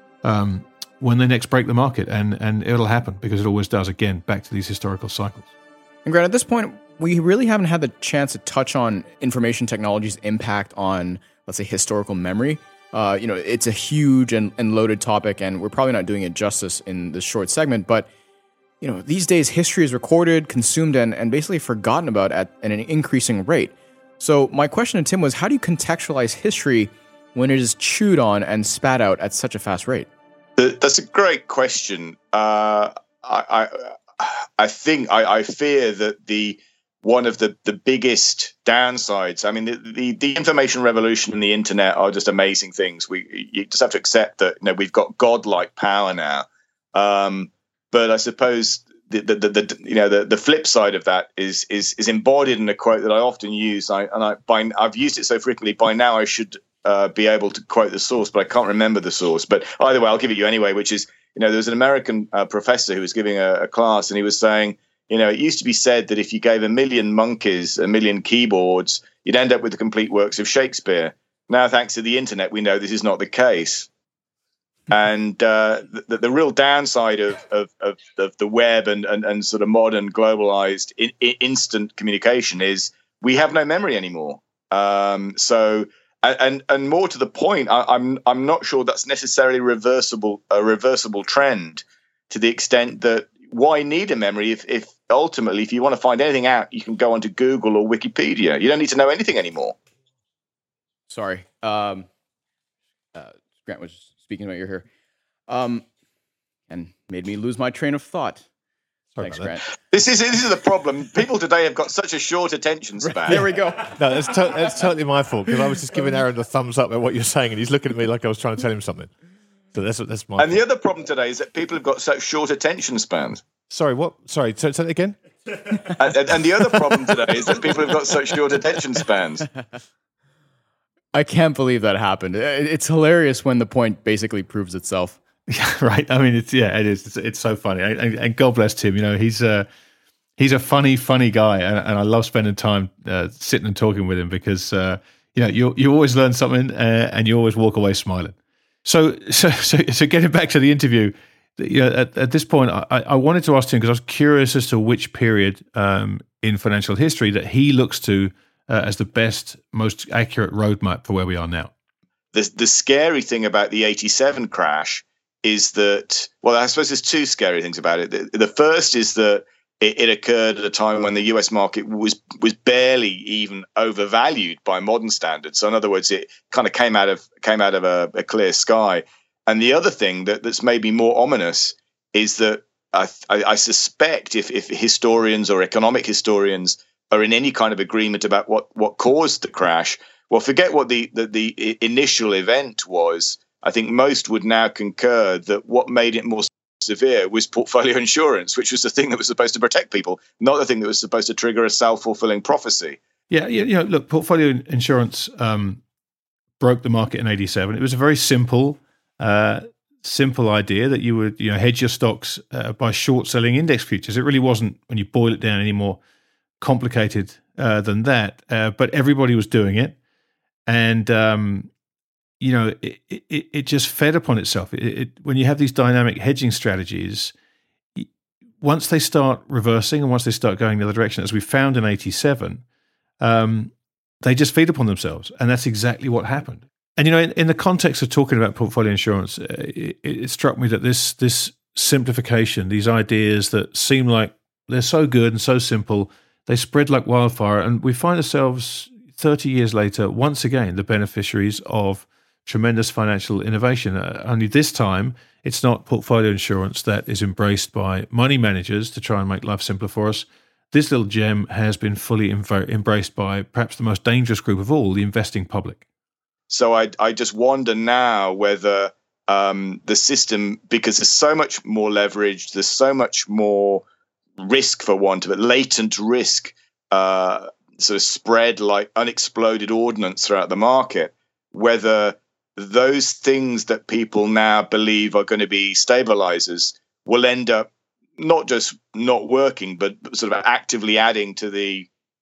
um, when they next break the market, and and it'll happen because it always does. Again, back to these historical cycles. And Grant, at this point, we really haven't had the chance to touch on information technology's impact on, let's say, historical memory. Uh, you know, it's a huge and, and loaded topic, and we're probably not doing it justice in this short segment, but you know, these days history is recorded, consumed, and, and basically forgotten about at, at an increasing rate. So my question to Tim was, how do you contextualize history when it is chewed on and spat out at such a fast rate? That's a great question. Uh, I, I I think I, I fear that the one of the, the biggest downsides. I mean, the, the the information revolution and the internet are just amazing things. We you just have to accept that you know we've got godlike power now. Um, But I suppose the, the, the, the you know the, the flip side of that is is is embodied in a quote that I often use. I and I by I've used it so frequently by now I should uh, be able to quote the source, but I can't remember the source. But either way, I'll give it you anyway. Which is you know there was an American uh, professor who was giving a, a class, and he was saying you know it used to be said that if you gave a million monkeys a million keyboards, you'd end up with the complete works of Shakespeare. Now, thanks to the internet, we know this is not the case. And uh, the, the real downside of, of, of, of the web and, and, and sort of modern globalized in, in instant communication is we have no memory anymore. Um, so, and and more to the point, I, I'm I'm not sure that's necessarily reversible a reversible trend, to the extent that why need a memory if, if ultimately if you want to find anything out, you can go onto Google or Wikipedia. You don't need to know anything anymore. Sorry, um, uh, Grant was speaking about your hair, um, and made me lose my train of thought. Sorry Thanks, Grant. This is this is the problem. People today have got such a short attention span. There we go. No, that's, to- that's totally my fault, because I was just giving Aaron the thumbs up at what you're saying, and he's looking at me like I was trying to tell him something. So that's that's my. And fault. The other problem today is that people have got such short attention spans. Sorry, what? Sorry, say it again. and, and, and the other problem today is that people have got such short attention spans. I can't believe that happened. It's hilarious when the point basically proves itself. Yeah, right. I mean, it's yeah, it is. It's, it's so funny, and, and God bless Tim. You know, he's a he's a funny, funny guy, and, and I love spending time uh, sitting and talking with him because uh, you know you you always learn something, uh, and you always walk away smiling. So so so, so getting back to the interview, you know, at, at this point, I, I wanted to ask Tim because I was curious as to which period um, in financial history that he looks to uh, as the best, most accurate roadmap for where we are now. The the scary thing about the eighty-seven crash is that, well, I suppose there's two scary things about it. The, the first is that it, it occurred at a time when the U S market was was barely even overvalued by modern standards. So in other words, it kind of came out of came out of a, a clear sky. And the other thing that, that's maybe more ominous is that I, I, I suspect if, if historians or economic historians are in any kind of agreement about what, what caused the crash, well, forget what the, the, the initial event was. I think most would now concur that what made it more severe was portfolio insurance, which was the thing that was supposed to protect people, not the thing that was supposed to trigger a self-fulfilling prophecy. Yeah, you know, look, portfolio insurance um, broke the market in eighty-seven. It was a very simple, uh, simple idea that you would, you know, hedge your stocks uh, by short selling index futures. It really wasn't, when you boil it down, any more complicated uh, than that. Uh, but everybody was doing it, and um, you know, it, it, it just fed upon itself. It, it, when you have these dynamic hedging strategies, once they start reversing and once they start going the other direction, as we found in eighty-seven, um, they just feed upon themselves. And that's exactly what happened. And, you know, in, in the context of talking about portfolio insurance, it, it struck me that this this simplification, these ideas that seem like they're so good and so simple, they spread like wildfire. And we find ourselves thirty years later, once again, the beneficiaries of tremendous financial innovation. Uh, only this time, it's not portfolio insurance that is embraced by money managers to try and make life simpler for us. This little gem has been fully inv- embraced by perhaps the most dangerous group of all, the investing public. So I, I just wonder now whether um, the system, because there's so much more leverage, there's so much more risk, for want of it, latent risk, uh, sort of spread like unexploded ordnance throughout the market, whether those things that people now believe are going to be stabilizers will end up not just not working, but sort of actively adding to the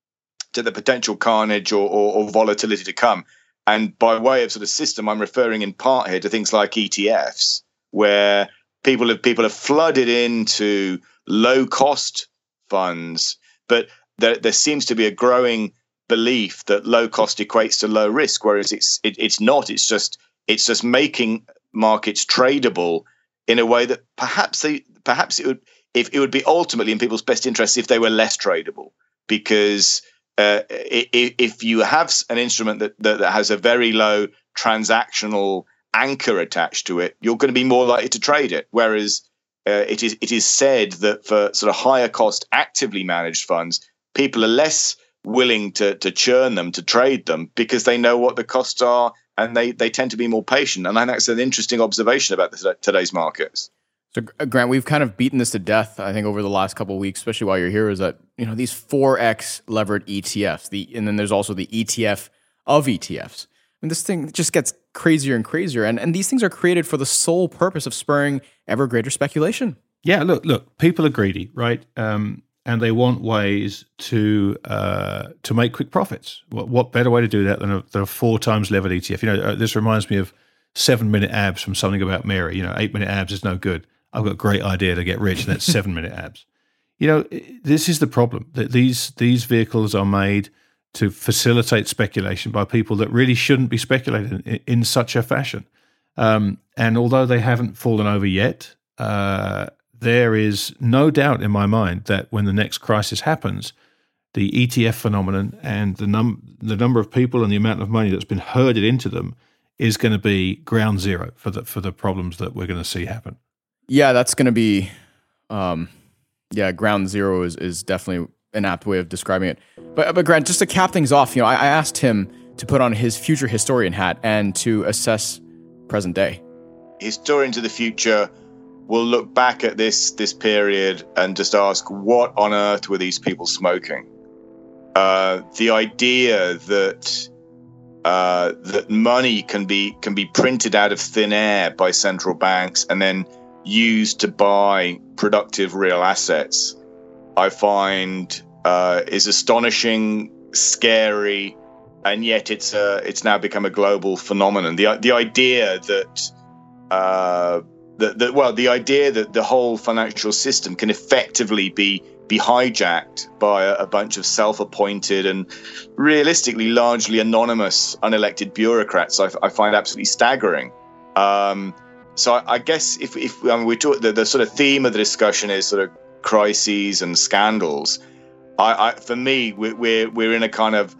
to the potential carnage or, or, or volatility to come. And by way of sort of system, I'm referring in part here to things like E T Fs, where people have people have flooded into low cost funds, but there, there seems to be a growing belief that low cost equates to low risk, whereas it's it, it's not. It's just it's just making markets tradable in a way that perhaps they perhaps it would if it would be ultimately in people's best interests if they were less tradable, because uh, if, if you have an instrument that, that that has a very low transactional anchor attached to it, you're going to be more likely to trade it. Whereas uh, it is it is said that for sort of higher cost actively managed funds, people are less willing to to churn them, to trade them, because they know what the costs are, and they they tend to be more patient. And I think that's an interesting observation about the, today's markets. So, Grant, we've kind of beaten this to death, I think, over the last couple of weeks, especially while you're here, is that, you know, these four X levered E T Fs, the and then there's also the E T F of E T Fs. And this thing just gets crazier and crazier. And, and these things are created for the sole purpose of spurring ever greater speculation. Yeah, look, look, people are greedy, right? Um, and they want ways to uh, to make quick profits. What, what better way to do that than a, than a four times levered E T F? You know, uh, this reminds me of seven minute abs from Something About Mary. You know, eight minute abs is no good. I've got a great idea to get rich, and that's seven minute abs. You know, this is the problem. That these these vehicles are made to facilitate speculation by people that really shouldn't be speculating in, in such a fashion. Um, and although they haven't fallen over yet, uh, there is no doubt in my mind that when the next crisis happens, the E T F phenomenon and the num the number of people and the amount of money that's been herded into them is going to be ground zero for the for the problems that we're going to see happen. Yeah, that's going to be, um, yeah, ground zero is, is definitely an apt way of describing it. But, but Grant, just to cap things off, you know, I, I asked him to put on his future historian hat and to assess present day. Historians of the future will look back at this this period and just ask, what on earth were these people smoking? Uh, the idea that uh, that money can be can be printed out of thin air by central banks and then used to buy productive real assets, I find uh, is astonishing, scary, and yet it's uh, it's now become a global phenomenon. The the idea that uh, that, that well, the idea that the whole financial system can effectively be be hijacked by a, a bunch of self-appointed and realistically largely anonymous, unelected bureaucrats, I, I find absolutely staggering. Um, so I, I guess if if I mean, we talk, the, the sort of theme of the discussion is sort of crises and scandals. I, I for me, we're we're, we're in a kind of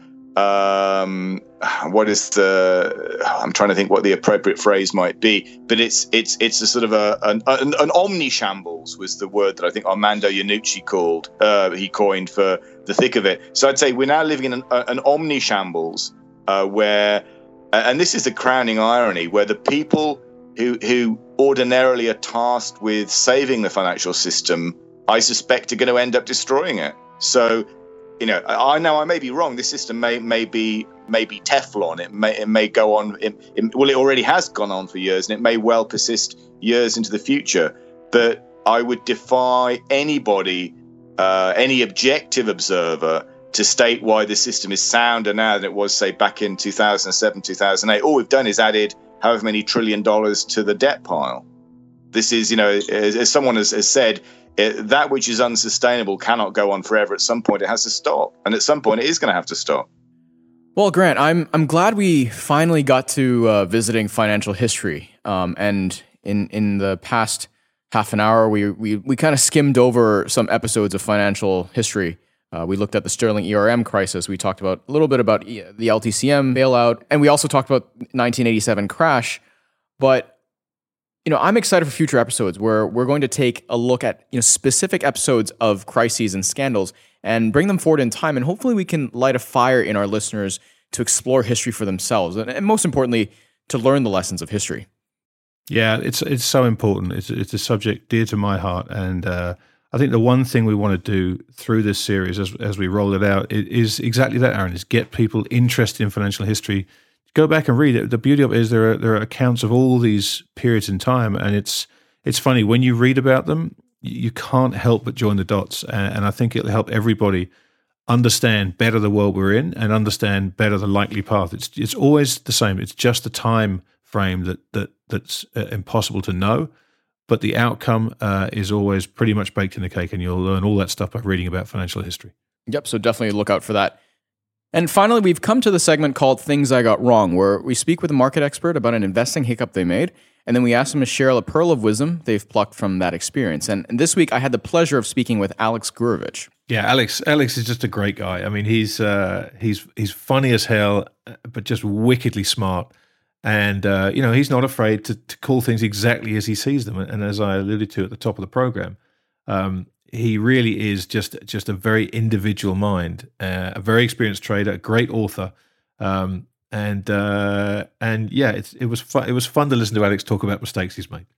um, what is the? I'm trying to think what the appropriate phrase might be, but it's it's it's a sort of a an, an, an omni-shambles was the word that I think Armando Iannucci called uh, he coined for the thick of it. So I'd say we're now living in an, an omni-shambles uh, where, and this is the crowning irony, where the people who who ordinarily are tasked with saving the financial system, I suspect, are going to end up destroying it. So. You know, I know I may be wrong. This system may may be may be Teflon. It may it may go on. It, it, well, it already has gone on for years, and it may well persist years into the future. But I would defy anybody, uh, any objective observer, to state why the system is sounder now than it was, say, back in two thousand seven, two thousand eight. All we've done is added however many trillion dollars to the debt pile. This is, you know, as, as someone has, has said. It, that which is unsustainable cannot go on forever. At some point, it has to stop, and at some point, it is going to have to stop. Well, Grant, I'm I'm glad we finally got to uh, visiting financial history. Um, and in in the past half an hour, we we we kind of skimmed over some episodes of financial history. Uh, we looked at the Sterling E R M crisis. We talked about a little bit about the L T C M bailout, and we also talked about nineteen eighty-seven crash. But you know, I'm excited for future episodes where we're going to take a look at, you know, specific episodes of crises and scandals and bring them forward in time. And hopefully we can light a fire in our listeners to explore history for themselves. And, and most importantly, to learn the lessons of history. Yeah, it's it's so important. It's, it's a subject dear to my heart. And uh, I think the one thing we want to do through this series as, as we roll it out is exactly that, Aaron, is get people interested in financial history. Go back and read it. The beauty of it is there are there are accounts of all these periods in time, and it's it's funny when you read about them, you can't help but join the dots. And, and I think it'll help everybody understand better the world we're in and understand better the likely path. It's it's always the same. It's just the time frame that that that's uh, impossible to know, but the outcome uh, is always pretty much baked in the cake, and you'll learn all that stuff by reading about financial history. Yep. So definitely look out for that. And finally, we've come to the segment called Things I Got Wrong, where we speak with a market expert about an investing hiccup they made, and then we ask them to share a pearl of wisdom they've plucked from that experience. And, and this week, I had the pleasure of speaking with Alex Gurevich. Yeah, Alex Alex is just a great guy. I mean, he's uh, he's he's funny as hell, but just wickedly smart. And, uh, you know, he's not afraid to, to call things exactly as he sees them. And as I alluded to at the top of the program, um, he really is just just a very individual mind, uh, a very experienced trader, a great author, um, and uh, and yeah, it's, it was fun, it was fun to listen to Alex talk about mistakes he's made.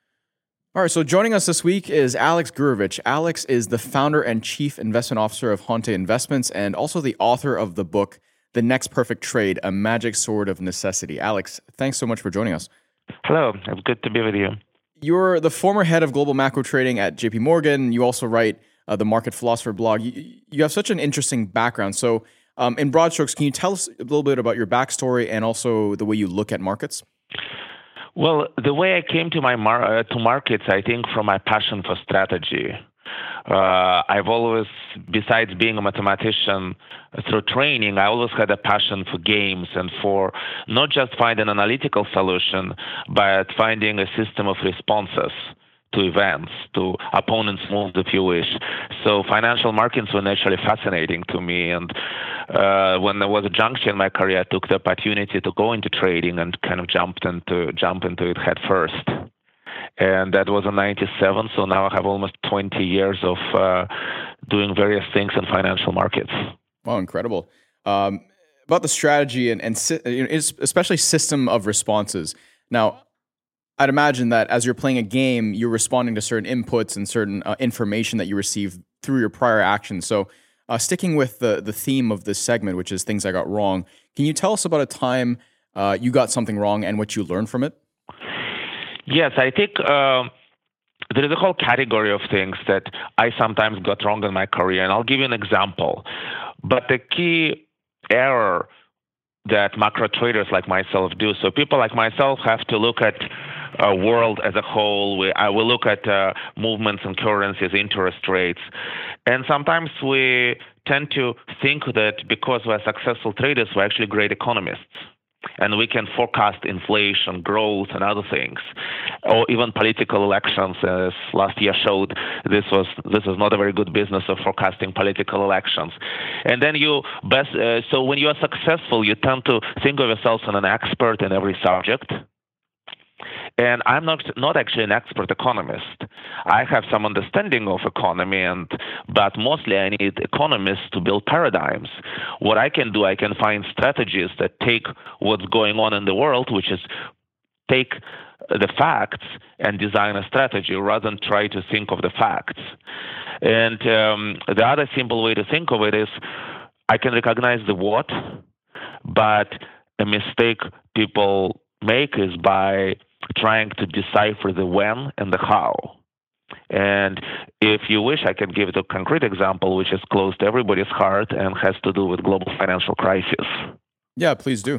All right, so joining us this week is Alex Gurevich. Alex is the founder and chief investment officer of Honte Investments, and also the author of the book "The Next Perfect Trade: A Magic Sword of Necessity." Alex, thanks so much for joining us. Hello, it's good to be with you. You're the former head of global macro trading at J P Morgan. You also write uh, the Market Philosopher blog. You, you have such an interesting background. So um, in broad strokes, can you tell us a little bit about your backstory and also the way you look at markets? Well, the way I came to my mar- uh, to markets, I think from my passion for strategy. Uh, I've always, besides being a mathematician through training, I always had a passion for games and for not just finding an analytical solution, but finding a system of responses to events, to opponents' moves, if you wish. So financial markets were naturally fascinating to me. And uh, when there was a juncture in my career, I took the opportunity to go into trading and kind of jumped into jump into it head first. And that was in ninety-seven, so now I have almost twenty years of uh, doing various things in financial markets. Wow, incredible. Um, about the strategy and, and you know, especially system of responses. Now, I'd imagine that as you're playing a game, you're responding to certain inputs and certain uh, information that you receive through your prior actions. So Uh, sticking with the, the theme of this segment, which is things I got wrong, can you tell us about a time uh, you got something wrong and what you learned from it? Yes, I think uh, there is a whole category of things that I sometimes got wrong in my career, and I'll give you an example. But the key error that macro traders like myself do, so people like myself have to look at a world as a whole. We, I will look at uh, movements in currencies, interest rates, and sometimes we tend to think that because we're successful traders, we're actually great economists. And we can forecast inflation, growth, and other things, or even political elections. As last year showed, this was this is not a very good business of forecasting political elections. And then you best uh, so when you are successful, you tend to think of yourself as an expert in every subject. And I'm not not actually an expert economist. I have some understanding of economy, and but mostly I need economists to build paradigms. What I can do, I can find strategies that take what's going on in the world, which is take the facts and design a strategy rather than try to think of the facts. And um, the other simple way to think of it is I can recognize the what, but a mistake people make is by trying to decipher the when and the how. And if you wish, I can give it a concrete example, which is close to everybody's heart and has to do with global financial crisis. Yeah, please do.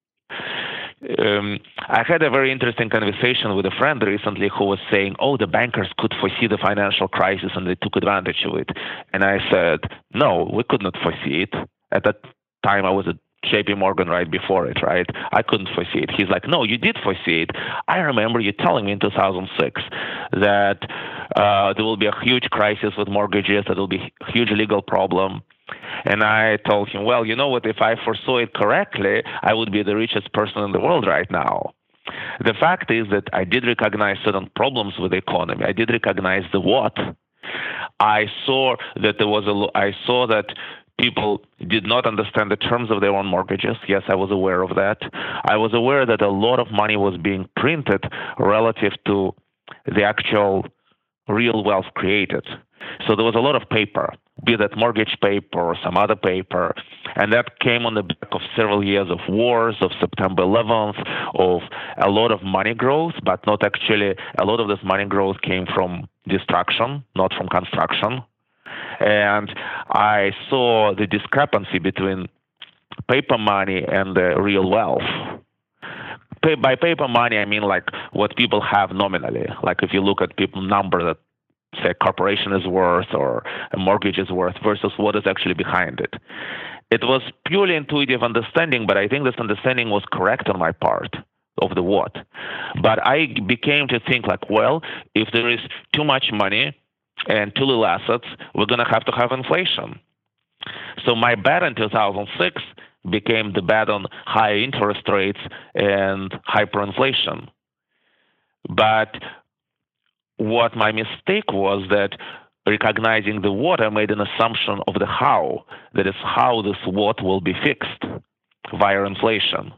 Um, I had a very interesting conversation with a friend recently who was saying, oh, the bankers could foresee the financial crisis and they took advantage of it. And I said, no, we could not foresee it. At that time, I was at J P Morgan right before it, right? I couldn't foresee it. He's like, no, you did foresee it. I remember you telling me in two thousand six that uh, there will be a huge crisis with mortgages, that there will be a huge legal problem. And I told him, well, you know what, if I foresaw it correctly, I would be the richest person in the world right now. The fact is that I did recognize certain problems with the economy. I did recognize the what. I saw that there was a, I saw that people did not understand the terms of their own mortgages. Yes, I was aware of that. I was aware that a lot of money was being printed relative to the actual real wealth created. So there was a lot of paper, be that mortgage paper or some other paper, and that came on the back of several years of wars, of September eleventh, of a lot of money growth, but not actually, a lot of this money growth came from destruction, not from construction. And I saw the discrepancy between paper money and the real wealth. Pay, by paper money, I mean like what people have nominally. Like if you look at people number that say a corporation is worth or a mortgage is worth versus what is actually behind it. It was purely intuitive understanding, but I think this understanding was correct on my part of the what. But I became to think like, well, if there is too much money and too little assets, we're going to have to have inflation. So my bet in two thousand six became the bet on high interest rates and hyperinflation. But what my mistake was that recognizing the what, I made an assumption of the how, that is how this what will be fixed via inflation.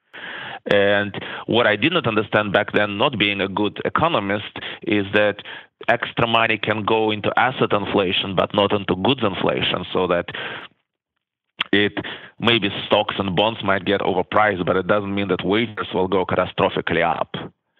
And what I did not understand back then, not being a good economist, is that extra money can go into asset inflation, but not into goods inflation, so that it maybe stocks and bonds might get overpriced, but it doesn't mean that wages will go catastrophically up.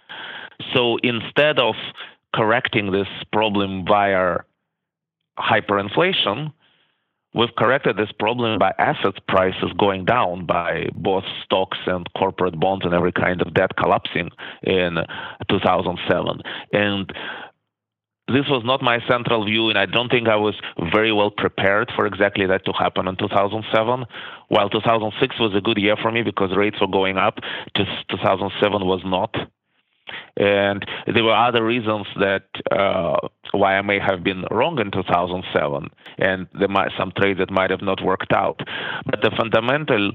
So instead of correcting this problem via hyperinflation, we've corrected this problem by asset prices going down, by both stocks and corporate bonds and every kind of debt collapsing in two thousand seven. And this was not my central view, and I don't think I was very well prepared for exactly that to happen in two thousand seven. While two thousand six was a good year for me because rates were going up, two thousand seven was not. And there were other reasons that uh, why I may have been wrong in two thousand seven, and there might some trades that might have not worked out. But the fundamental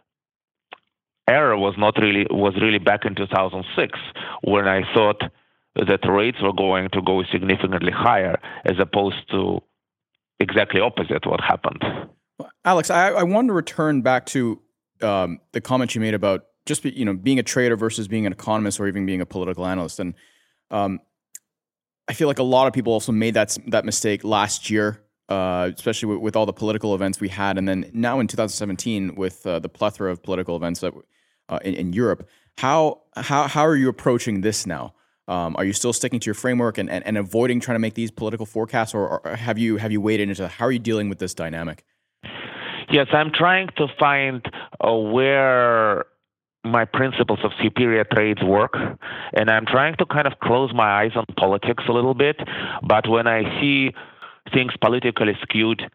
error was not really was really back in two thousand six, when I thought that rates were going to go significantly higher, as opposed to exactly opposite what happened. Alex, I, I wanted to return back to um, the comment you made about just be, you know, being a trader versus being an economist or even being a political analyst. And um, I feel like a lot of people also made that that mistake last year uh, especially with, with all the political events we had, and then now in two thousand seventeen with uh, the plethora of political events that, uh, in, in Europe. How how how are you approaching this now? Um, are you still sticking to your framework and, and, and avoiding trying to make these political forecasts, or, or have you have you waded into how are you dealing with this dynamic? Yes, I'm trying to find uh, where my principles of superior trades work, and I'm trying to kind of close my eyes on politics a little bit. But when I see things politically skewed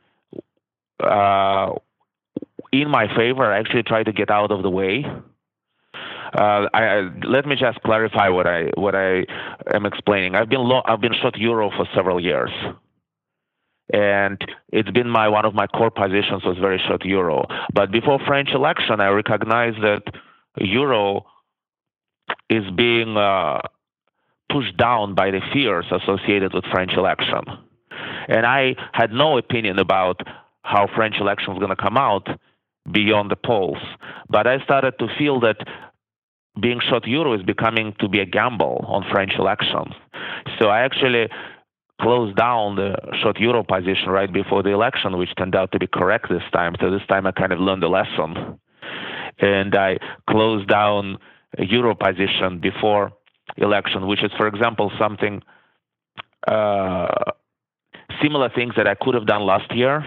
uh, in my favor, I actually try to get out of the way. Uh, I, I, let me just clarify what I what I am explaining. I've been lo- I've been short euro for several years, and it's been my one of my core positions was very short euro. But before French election, I recognized that euro is being uh, pushed down by the fears associated with French election, and I had no opinion about how French election was going to come out beyond the polls. But I started to feel that being short euro is becoming to be a gamble on French elections. So I actually closed down the short euro position right before the election, which turned out to be correct this time. So this time I kind of learned a lesson. And I closed down a euro position before election, which is, for example, something uh, similar things that I could have done last year.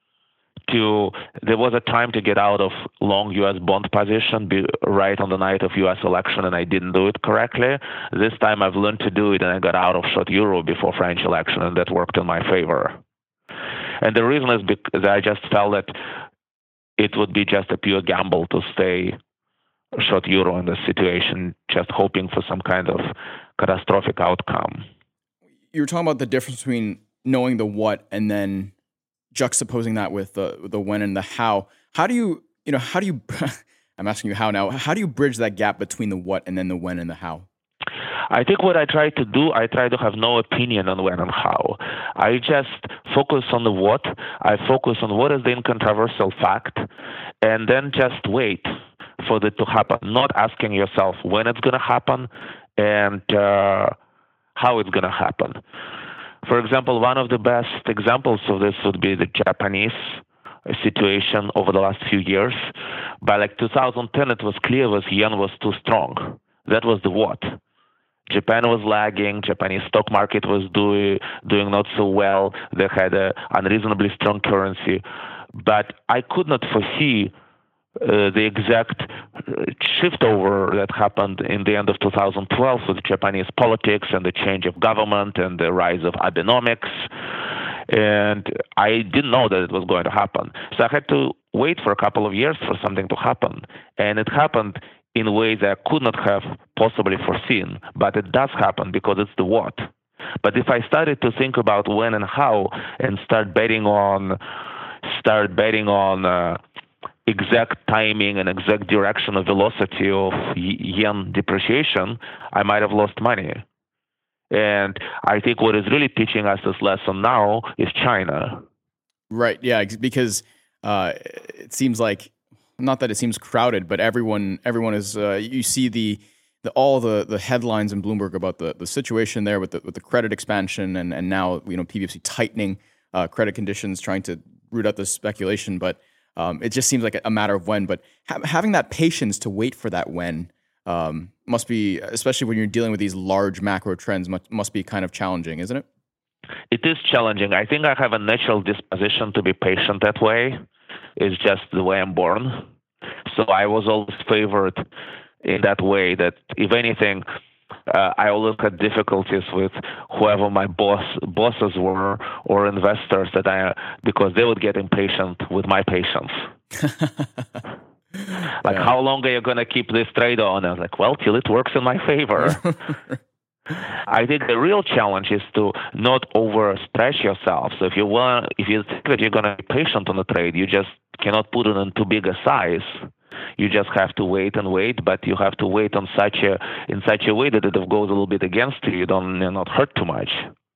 To there was a time to get out of long U S bond position be, right on the night of U S election, and I didn't do it correctly. This time I've learned to do it, and I got out of short euro before French election, and that worked in my favor. And the reason is because I just felt that it would be just a pure gamble to stay short euro in this situation, just hoping for some kind of catastrophic outcome. You were talking about the difference between knowing the what and then juxtaposing that with the the when and the how. How do you, you know, how do you, I'm asking you how now, how do you bridge that gap between the what and then the when and the how? I think what I try to do, I try to have no opinion on when and how. I just focus on the what. I focus on what is the incontrovertible fact, and then just wait for it to happen, not asking yourself when it's going to happen and uh, how it's going to happen. For example, one of the best examples of this would be the Japanese situation over the last few years. By like two thousand ten, it was clear that yen was too strong. That was the what. Japan was lagging. Japanese stock market was doing doing not so well. They had an unreasonably strong currency. But I could not foresee Uh, the exact shift over that happened in the end of two thousand twelve with Japanese politics and the change of government and the rise of Abenomics. And I didn't know that it was going to happen. So I had to wait for a couple of years for something to happen. And it happened in ways that I could not have possibly foreseen. But it does happen because it's the what. But if I started to think about when and how and start betting on, start betting on, uh, exact timing and exact direction of velocity of yen depreciation, I might have lost money. And I think what is really teaching us this lesson now is China. Right. Yeah. Because uh, it seems like, not that it seems crowded, but everyone, everyone is. Uh, you see the, the all the, the headlines in Bloomberg about the, the situation there with the with the credit expansion and and now you know P B F C tightening uh, credit conditions, trying to root out the speculation, but. Um, it just seems like a matter of when, but ha- having that patience to wait for that when um, must be, especially when you're dealing with these large macro trends, must, must be kind of challenging, isn't it? It is challenging. I think I have a natural disposition to be patient that way. It's just the way I'm born. So I was always favored in that way that, if anything, Uh, I always had difficulties with whoever my boss bosses were or investors that I because they would get impatient with my patience. Like, yeah. How long are you going to keep this trade on? I was like, well, till it works in my favor. I think the real challenge is to not overstretch yourself. So if you want, if you think that you're going to be patient on the trade, you just cannot put it in too big a size. You just have to wait and wait, but you have to wait on such a in such a way that it goes a little bit against you. You don't you're not hurt too much.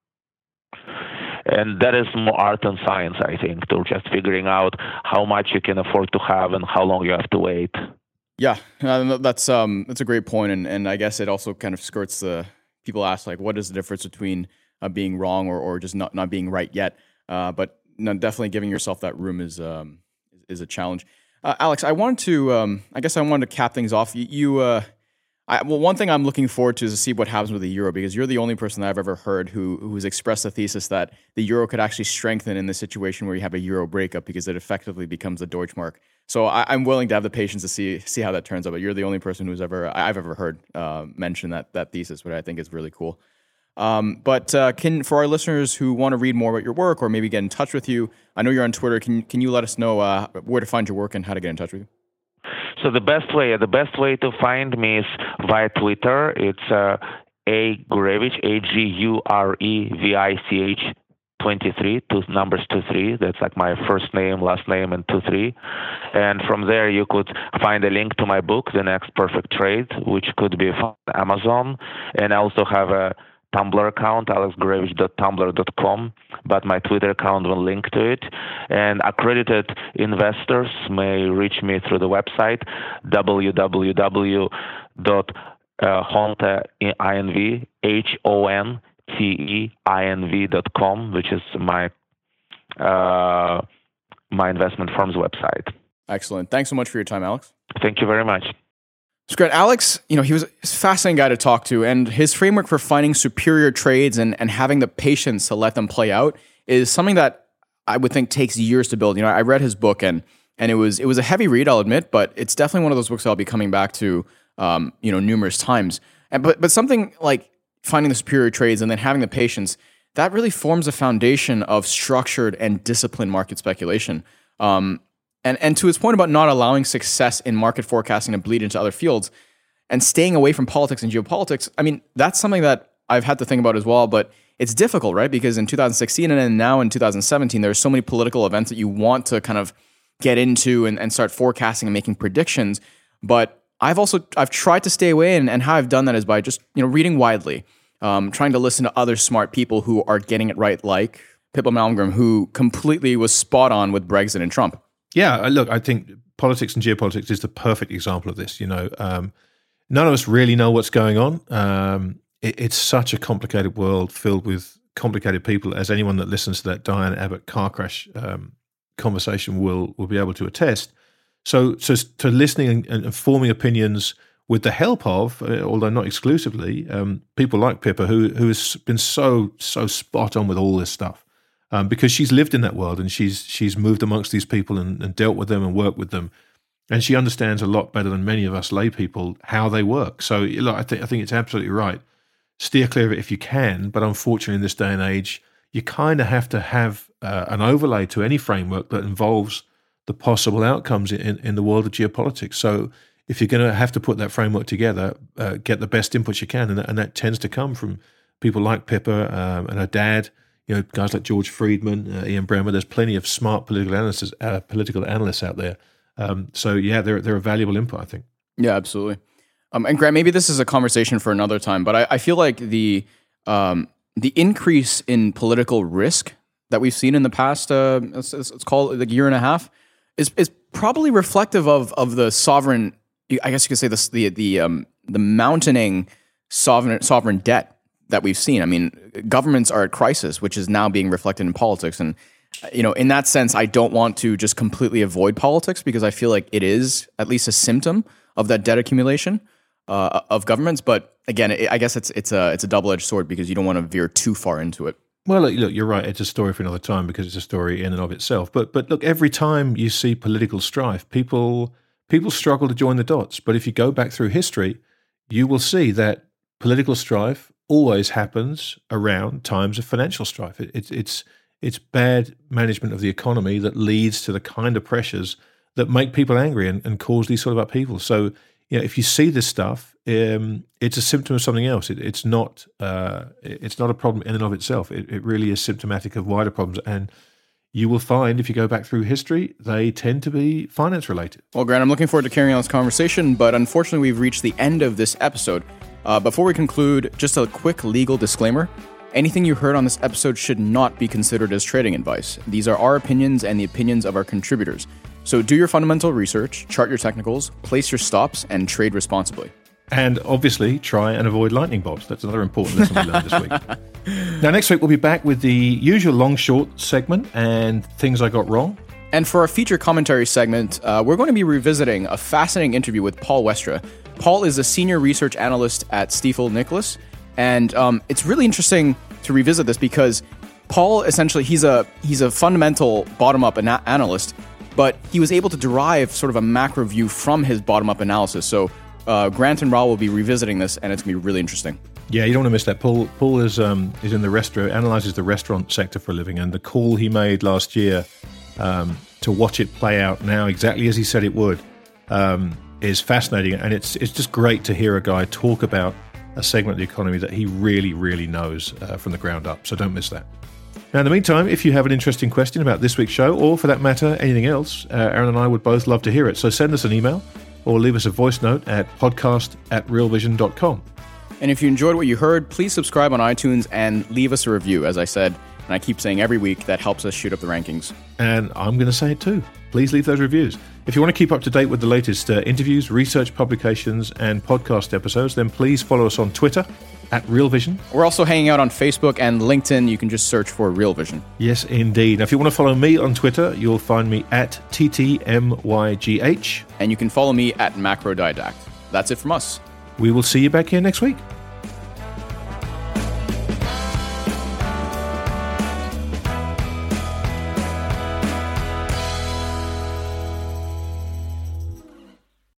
And that is more art than science, I think, to just figuring out how much you can afford to have and how long you have to wait. Yeah, uh, that's um that's a great point, and and I guess it also kind of skirts the people ask like, what is the difference between uh, being wrong or or just not not being right yet? Uh, but no, definitely giving yourself that room is um, is a challenge. Uh, Alex, I wanted to, um, I guess I wanted to cap things off. You, you uh, I, well, one thing I'm looking forward to is to see what happens with the euro, because you're the only person that I've ever heard who who has expressed the thesis that the euro could actually strengthen in the situation where you have a euro breakup, because it effectively becomes the Deutschmark. So I, I'm willing to have the patience to see see how that turns out. But you're the only person who's ever I've ever heard uh, mention that that thesis, which I think is really cool. Um, but uh, can for our listeners who want to read more about your work or maybe get in touch with you, I know you're on Twitter. Can can you let us know uh, where to find your work and how to get in touch with you? So the best way, the best way to find me is via Twitter. It's uh, A Gurevich, A G U R E V I C H twenty-three, two numbers two three. That's like my first name, last name, and two three. And from there, you could find a link to my book, The Next Perfect Trade, which could be found on Amazon. And I also have a Tumblr account, alex gurevich dot tumblr dot com, but my Twitter account will link to it. And accredited investors may reach me through the website, w w w dot honte inv, H O N T E I N V dot com, which is my uh, my investment firm's website. Excellent. Thanks so much for your time, Alex. Thank you very much. It's great. Alex, you know, he was a fascinating guy to talk to, and his framework for finding superior trades and, and having the patience to let them play out is something that I would think takes years to build. You know, I read his book, and and it was it was a heavy read, I'll admit, but it's definitely one of those books I'll be coming back to, um, you know, numerous times. And but but something like finding the superior trades and then having the patience, that really forms a foundation of structured and disciplined market speculation. Um, And and to his point about not allowing success in market forecasting to bleed into other fields and staying away from politics and geopolitics, I mean, that's something that I've had to think about as well, but it's difficult, right? Because in two thousand sixteen and then now in two thousand seventeen, there's so many political events that you want to kind of get into and, and start forecasting and making predictions. But I've also, I've tried to stay away, and, and how I've done that is by just, you know, reading widely, um, trying to listen to other smart people who are getting it right, like Pippa Malmgren, who completely was spot on with Brexit and Trump. Yeah, look, I think politics and geopolitics is the perfect example of this. You know, um, none of us really know what's going on. Um, it, it's such a complicated world filled with complicated people, as anyone that listens to that Diane Abbott car crash um, conversation will will be able to attest. So, so to listening and, and forming opinions with the help of, uh, although not exclusively, um, people like Pippa, who who has been so so spot on with all this stuff. Um, because she's lived in that world, and she's she's moved amongst these people and, and dealt with them and worked with them, and she understands a lot better than many of us lay people how they work. So look, I think I think it's absolutely right. Steer clear of it if you can, but unfortunately in this day and age, you kind of have to have uh, an overlay to any framework that involves the possible outcomes in, in the world of geopolitics. So if you're going to have to put that framework together, uh, get the best inputs you can, and that, and that tends to come from people like Pippa um, and her dad. You know, guys like George Friedman, uh, Ian Bremmer. There's plenty of smart political analysts, uh, political analysts out there. Um, so yeah, they're they're a valuable input, I think. Yeah, absolutely. Um, and Grant, maybe this is a conversation for another time, but I, I feel like the um, the increase in political risk that we've seen in the past, uh, let's, let's call it like a year and a half, is is probably reflective of of the sovereign. I guess you could say this, the the um, the mountaining sovereign sovereign debt that we've seen. I mean, governments are at crisis, which is now being reflected in politics. And, you know, in that sense, I don't want to just completely avoid politics, because I feel like it is at least a symptom of that debt accumulation uh, of governments. But again, it, I guess it's it's a it's a double-edged sword, because you don't want to veer too far into it. Well, look, look, you're right. It's a story for another time, because it's a story in and of itself. But but look, every time you see political strife, people people struggle to join the dots. But if you go back through history, you will see that political strife always happens around times of financial strife. It, it, it's it's bad management of the economy that leads to the kind of pressures that make people angry and, and cause these sort of upheavals. So, you know, if you see this stuff, um, it's a symptom of something else. It, it's not uh, it's not a problem in and of itself. It, it really is symptomatic of wider problems. And you will find, if you go back through history, they tend to be finance related. Well, Grant, I'm looking forward to carrying on this conversation, but unfortunately, we've reached the end of this episode. Uh, before we conclude, just a quick legal disclaimer. Anything you heard on this episode should not be considered as trading advice. These are our opinions and the opinions of our contributors. So do your fundamental research, chart your technicals, place your stops, and trade responsibly. And obviously, try and avoid lightning bolts. That's another important lesson we learned this week. Now, next week, we'll be back with the usual long-short segment and things I got wrong. And for our feature commentary segment, uh, we're going to be revisiting a fascinating interview with Paul Westra. Paul is a senior research analyst at Stifel Nicolaus, and um, it's really interesting to revisit this because Paul, essentially, he's a he's a fundamental bottom-up ana- analyst, but he was able to derive sort of a macro view from his bottom-up analysis. So uh, Grant and Raoul will be revisiting this, and it's going to be really interesting. Yeah, you don't want to miss that. Paul Paul is um, is in the restaurant, analyzes the restaurant sector for a living, and the call he made last year um, to watch it play out now exactly as he said it would um, is fascinating, and it's it's just great to hear a guy talk about a segment of the economy that he really, really knows uh, from the ground up. So don't miss that. Now, in the meantime, if you have an interesting question about this week's show, or for that matter, anything else, uh, Aaron and I would both love to hear it. So send us an email or leave us a voice note at podcast at real vision dot com. And if you enjoyed what you heard, please subscribe on iTunes and leave us a review. As I said, and I keep saying every week, that helps us shoot up the rankings. And I'm going to say it too. Please leave those reviews. If you want to keep up to date with the latest uh, interviews, research publications, and podcast episodes, then please follow us on Twitter at Real Vision. We're also hanging out on Facebook and LinkedIn. You can just search for Real Vision. Yes, indeed. Now, if you want to follow me on Twitter, you'll find me at T T M Y G H. And you can follow me at MacroDidact. That's it from us. We will see you back here next week.